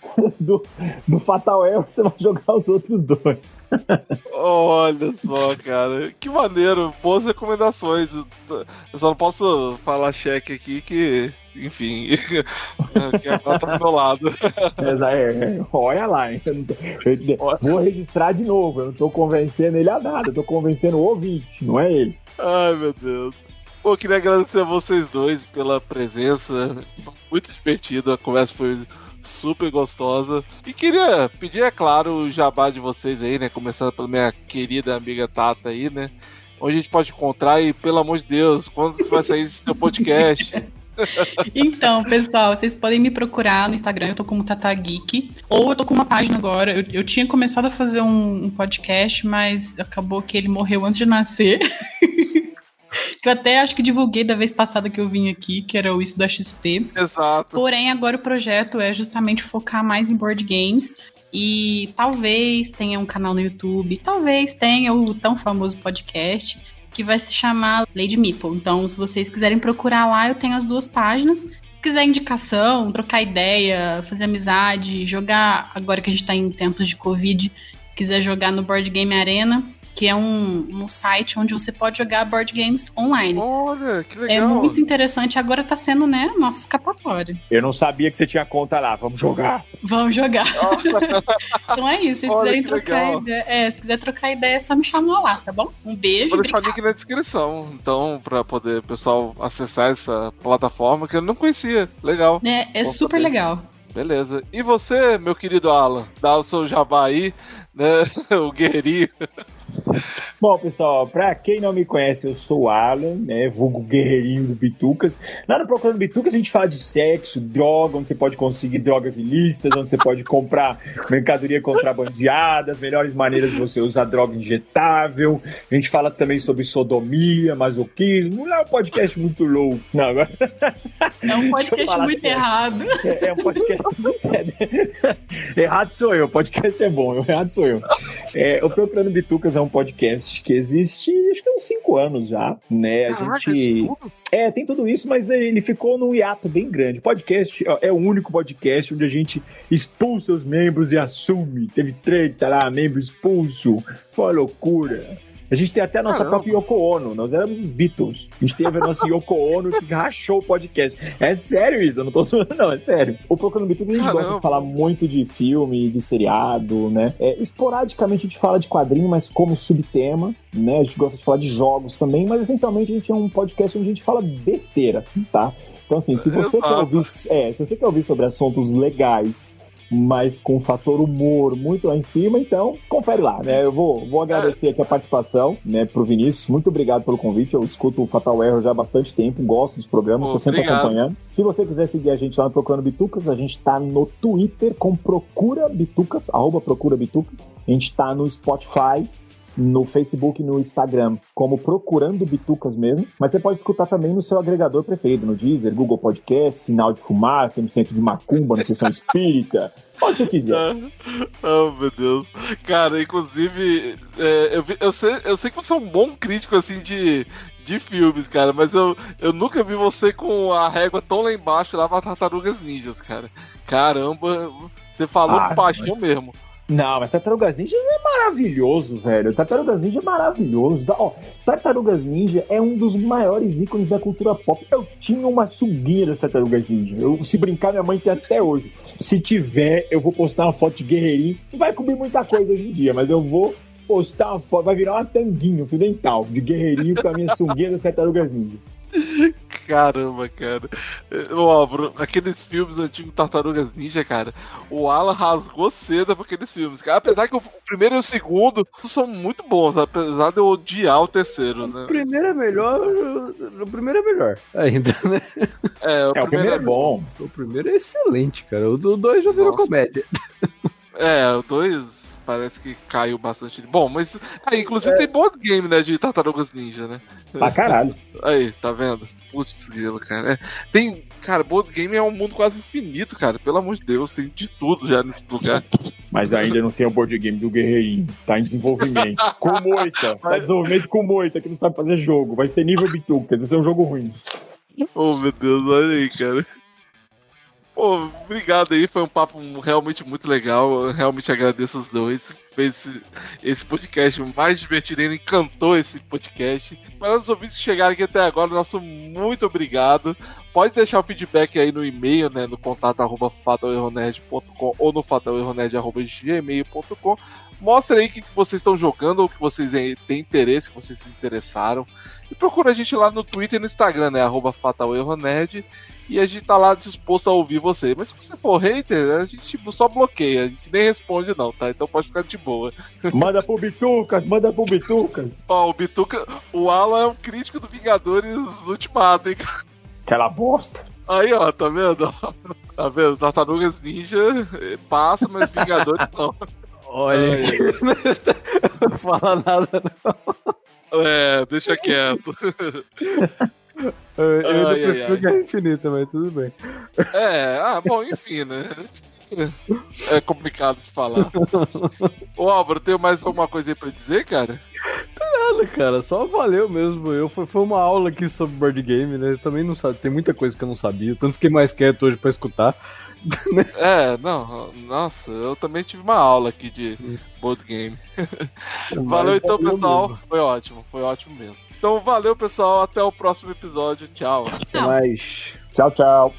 do, do Fatal Error, você vai jogar os outros dois. Olha só, cara. Que maneiro. Boas recomendações. Eu só não posso falar cheque aqui que... Enfim, que agora tá do meu lado. É, olha lá, hein? Vou registrar de novo. Eu não tô convencendo ele a nada. Eu tô convencendo o ouvinte, não é ele. Ai, meu Deus. Pô, queria agradecer a vocês dois pela presença. Muito divertido, a conversa foi super gostosa. E queria pedir, é claro, o jabá de vocês aí, né? Começando pela minha querida amiga Tata aí, né? Onde a gente pode encontrar e, pelo amor de Deus, quando vai sair esse seu podcast? Então, pessoal, vocês podem me procurar no Instagram, eu tô como Tata Geek, ou eu tô com uma página agora. Eu, eu tinha começado a fazer um, um podcast, mas acabou que ele morreu antes de nascer. Que eu até acho que divulguei da vez passada que eu vim aqui, que era o Isso da X P. Exato. Porém, agora o projeto é justamente focar mais em board games. E talvez tenha um canal no YouTube, talvez tenha o tão famoso podcast, que vai se chamar Lady Meeple. Então, se vocês quiserem procurar lá, eu tenho as duas páginas. Se quiser indicação, trocar ideia, fazer amizade, jogar, agora que a gente tá em tempos de Covid, quiser jogar no Board Game Arena, que é um, um site onde você pode jogar board games online. Olha, que legal. É muito interessante. Agora tá sendo, né, nossa escapatória. Eu não sabia que você tinha conta lá. Vamos jogar. Vamos jogar. Então é isso. Se vocês quiserem trocar legal. ideia, é, se quiser trocar ideia, é só me chamar lá, tá bom? Um beijo. Vou deixar o link na descrição, então, pra poder o pessoal acessar essa plataforma que eu não conhecia. Legal. É, é super saber. legal. Beleza. E você, meu querido Alan, dá o seu jabá aí, né? O guerreirinho. Bom, pessoal, pra quem não me conhece, eu sou o Alan, né, vulgo guerreirinho do Bitucas. Lá no Procurando Bitucas a gente fala de sexo, droga, onde você pode conseguir drogas ilícitas, onde você pode comprar mercadoria contrabandeada, as melhores maneiras de você usar droga injetável. A gente fala também sobre sodomia, masoquismo. Não é um podcast muito louco. Não, agora... É um podcast muito sério. Errado. É, é um podcast... Errado sou eu, o podcast é bom, errado sou eu. É, o Procurando Bitucas é um podcast que existe, acho que há uns cinco anos já, né? A Caraca, gente... É, tem tudo isso, mas ele ficou num hiato bem grande. O podcast ó, é o único podcast onde a gente expulsa os membros e assume. Teve treta lá, membro expulso. Foi uma loucura. A gente tem até a nossa Caramba. própria Yoko Ono. Nós éramos os Beatles. A gente teve a nossa Yoko Ono que rachou o podcast. É sério isso, eu não tô zoando, não, é sério. O Procurando Bitucas a gente Caramba. gosta de falar muito de filme, de seriado, né? É, esporadicamente a gente fala de quadrinho, mas como subtema, né? A gente gosta de falar de jogos também, mas essencialmente a gente é um podcast onde a gente fala besteira, tá? Então assim, se você quer ouvir, é, se você quer ouvir sobre assuntos legais, mas com um fator humor muito lá em cima, então confere lá, né? Eu vou, vou agradecer aqui a participação, né, pro Vinícius, muito obrigado pelo convite, eu escuto o Fatal Error já há bastante tempo, gosto dos programas, estou sempre obrigado. acompanhando. Se você quiser seguir a gente lá no Procurando Bitucas, a gente tá no Twitter com Procura Bitucas, arroba Procura Bitucas, a gente tá no Spotify, no Facebook e no Instagram, como Procurando Bitucas mesmo, mas você pode escutar também no seu agregador preferido, no Deezer, Google Podcast, Sinal de Fumaça, no Centro de Macumba, na Sessão Espírita, onde você quiser. Oh, meu Deus. Cara, inclusive, é, eu, eu, sei, eu sei que você é um bom crítico, assim, de, de filmes, cara, mas eu, eu nunca vi você com a régua tão lá embaixo lá pra Tartarugas Ninjas, cara. Caramba, você falou ah, com paixão mas... mesmo. Não, mas Tartarugas Ninja é maravilhoso, velho. Tartarugas Ninja é maravilhoso. Ó, Tartarugas Ninja é um dos maiores ícones da cultura pop. Eu tinha uma suguinha das Tartarugas Ninja. Eu, se brincar, minha mãe tem até hoje. Se tiver, eu vou postar uma foto de guerreirinho. Não vai cobrir muita coisa hoje em dia, mas eu vou postar uma foto. Vai virar uma tanguinha, um fio dental de guerreirinho com a minha suguinha das Tartarugas Ninja. Caramba, cara. Ó, aqueles filmes antigos Tartarugas Ninja, cara, o Alan rasgou cedo pra aqueles filmes, cara. Apesar que o primeiro e o segundo são muito bons, apesar de eu odiar o terceiro, né? O primeiro é melhor, o primeiro é melhor ainda, né? É, o, é, primeiro, o primeiro é bom. O primeiro é excelente, cara. O dois já virou Nossa. comédia. É, o dois... Parece que caiu bastante. Bom, mas. Aí, inclusive é. tem board game, né? De Tartarugas Ninja, né? Pra caralho. Aí, tá vendo? Putz, grilo, cara. É, tem. Cara, board game é um mundo quase infinito, cara. Pelo amor de Deus, tem de tudo já nesse lugar. Mas ainda não tem o board game do Guerreirinho. Tá em desenvolvimento. Com moita. Tá em desenvolvimento com moita, que não sabe fazer jogo. Vai ser nível Bitucas. Vai ser um jogo ruim. Oh, meu Deus, olha aí, cara. Pô, obrigado aí, foi um papo realmente muito legal, eu realmente agradeço os dois, fez esse, esse podcast mais divertido ainda, encantou esse podcast. Para os ouvintes que chegaram aqui até agora, nosso muito obrigado. Pode deixar o feedback aí no e-mail, né, no contato arroba fatal erro nerd ponto com ou no fatal erro nerd arroba gmail ponto com. Mostra aí o que vocês estão jogando, ou que vocês têm interesse, que vocês se interessaram. E procura a gente lá no Twitter e no Instagram, né, arroba fatal erro nerd. E a gente tá lá disposto a ouvir você. Mas se você for hater, a gente tipo, só bloqueia. A gente nem responde não, tá? Então pode ficar de boa. Manda pro Bitucas, manda pro Bitucas. Ó, o Bituca... O Alan é um crítico do Vingadores Ultimato, hein? Aquela bosta. Aí, ó, tá vendo? Tá vendo? Tartarugas Ninja passa, mas Vingadores não. Olha aí. Não fala nada não. É, deixa quieto. Eu, eu ai, ainda prefiro Guerra Infinita, mas tudo bem. É, ah, bom, enfim, né? É complicado de falar. Ô Álvaro, tem mais alguma coisa aí pra dizer, cara? Não nada, cara, só valeu mesmo. Eu, foi, foi uma aula aqui sobre board game, né? Também não sabe, tem muita coisa que eu não sabia, tanto fiquei mais quieto hoje pra escutar. É, não, nossa, eu também tive uma aula aqui de board game. Valeu então, pessoal. Mesmo. Foi ótimo, foi ótimo mesmo. Então valeu, pessoal, até o próximo episódio. Tchau. Até mais. Tchau, tchau.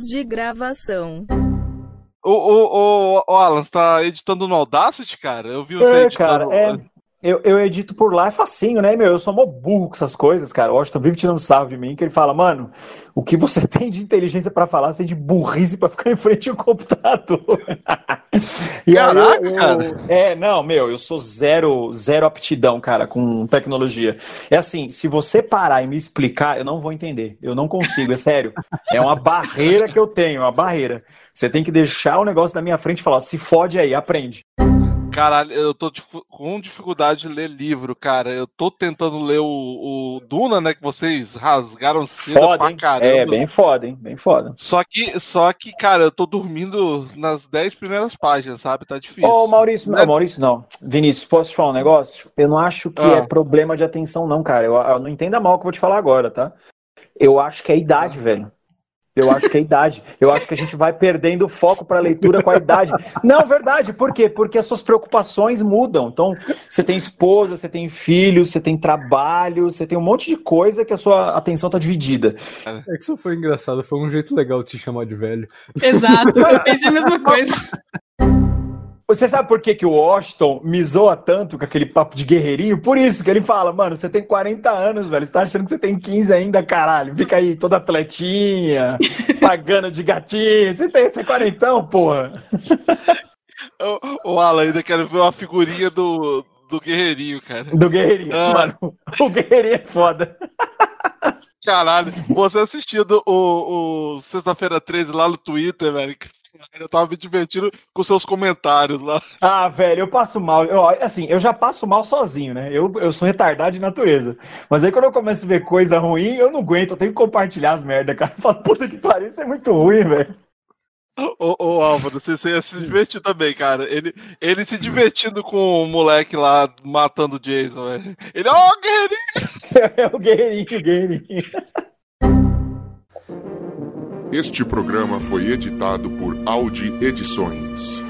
de gravação. Ô, ô, ô, ô, Alan, você tá editando no Audacity, cara? Eu vi você É, editando... cara, é... Eu, eu edito por lá, é facinho, né, meu? Eu sou mó burro com essas coisas, cara. O Washington vive tirando sarro de mim, que ele fala, mano, o que você tem de inteligência pra falar, você tem de burrice pra ficar em frente ao computador. E Caraca, aí eu, eu, cara. É, não, meu, eu sou zero, zero aptidão, cara, com tecnologia. É assim, se você parar e me explicar, eu não vou entender. Eu não consigo, é sério. É uma barreira que eu tenho, uma barreira. Você tem que deixar o negócio na minha frente e falar, se fode aí, aprende. Caralho, eu tô tipo, com dificuldade de ler livro, cara. Eu tô tentando ler o, o Duna, né? Que vocês rasgaram cedo Foda, pra hein? caramba. É, bem foda, hein? Bem foda. Só que, só que, cara, eu tô dormindo nas dez primeiras páginas, sabe? Tá difícil. Ô, Maurício, Né? não, Maurício, não. Vinícius, posso te falar um negócio? Eu não acho que Ah. é problema de atenção, não, cara. Eu, eu não entenda mal o que eu vou te falar agora, tá? Eu acho que é idade, velho. Eu acho que é idade. Eu acho que a gente vai perdendo o foco para a leitura com a idade. Não, verdade. Por quê? Porque as suas preocupações mudam. Então, você tem esposa, você tem filhos, você tem trabalho, você tem um monte de coisa que a sua atenção tá dividida. É que isso foi engraçado, foi um jeito legal de te chamar de velho. Exato, eu pensei a mesma coisa. Você sabe por que, que o Washington me zoa tanto com aquele papo de guerreirinho? Por isso que ele fala, mano, você tem quarenta anos, velho. Você tá achando que você tem quinze ainda, caralho. Fica aí toda atletinha, pagando de gatinho. Você tem esse quarentão, porra. O, o Alan, ainda quero ver uma figurinha do, do Guerreirinho, cara. Do guerreirinho. Ah. Mano, o guerreirinho é foda. Caralho, você assistindo o, o Sexta-feira treze lá no Twitter, velho. Eu tava me divertindo com seus comentários lá. Ah, velho, eu passo mal. Eu, assim, eu já passo mal sozinho, né? Eu, eu sou retardado de natureza. Mas aí quando eu começo a ver coisa ruim, eu não aguento. Eu tenho que compartilhar as merdas, cara. Eu falo, puta que pariu, isso é muito ruim, velho. Ô, ô Álvaro, você, você ia se divertir também, cara. Ele, ele se divertindo com o moleque lá matando o Jason, velho. Ele, ó, oh, guerreirinho! É o guerreirinho, o guerreirinho. Este programa foi editado por Audi Edições.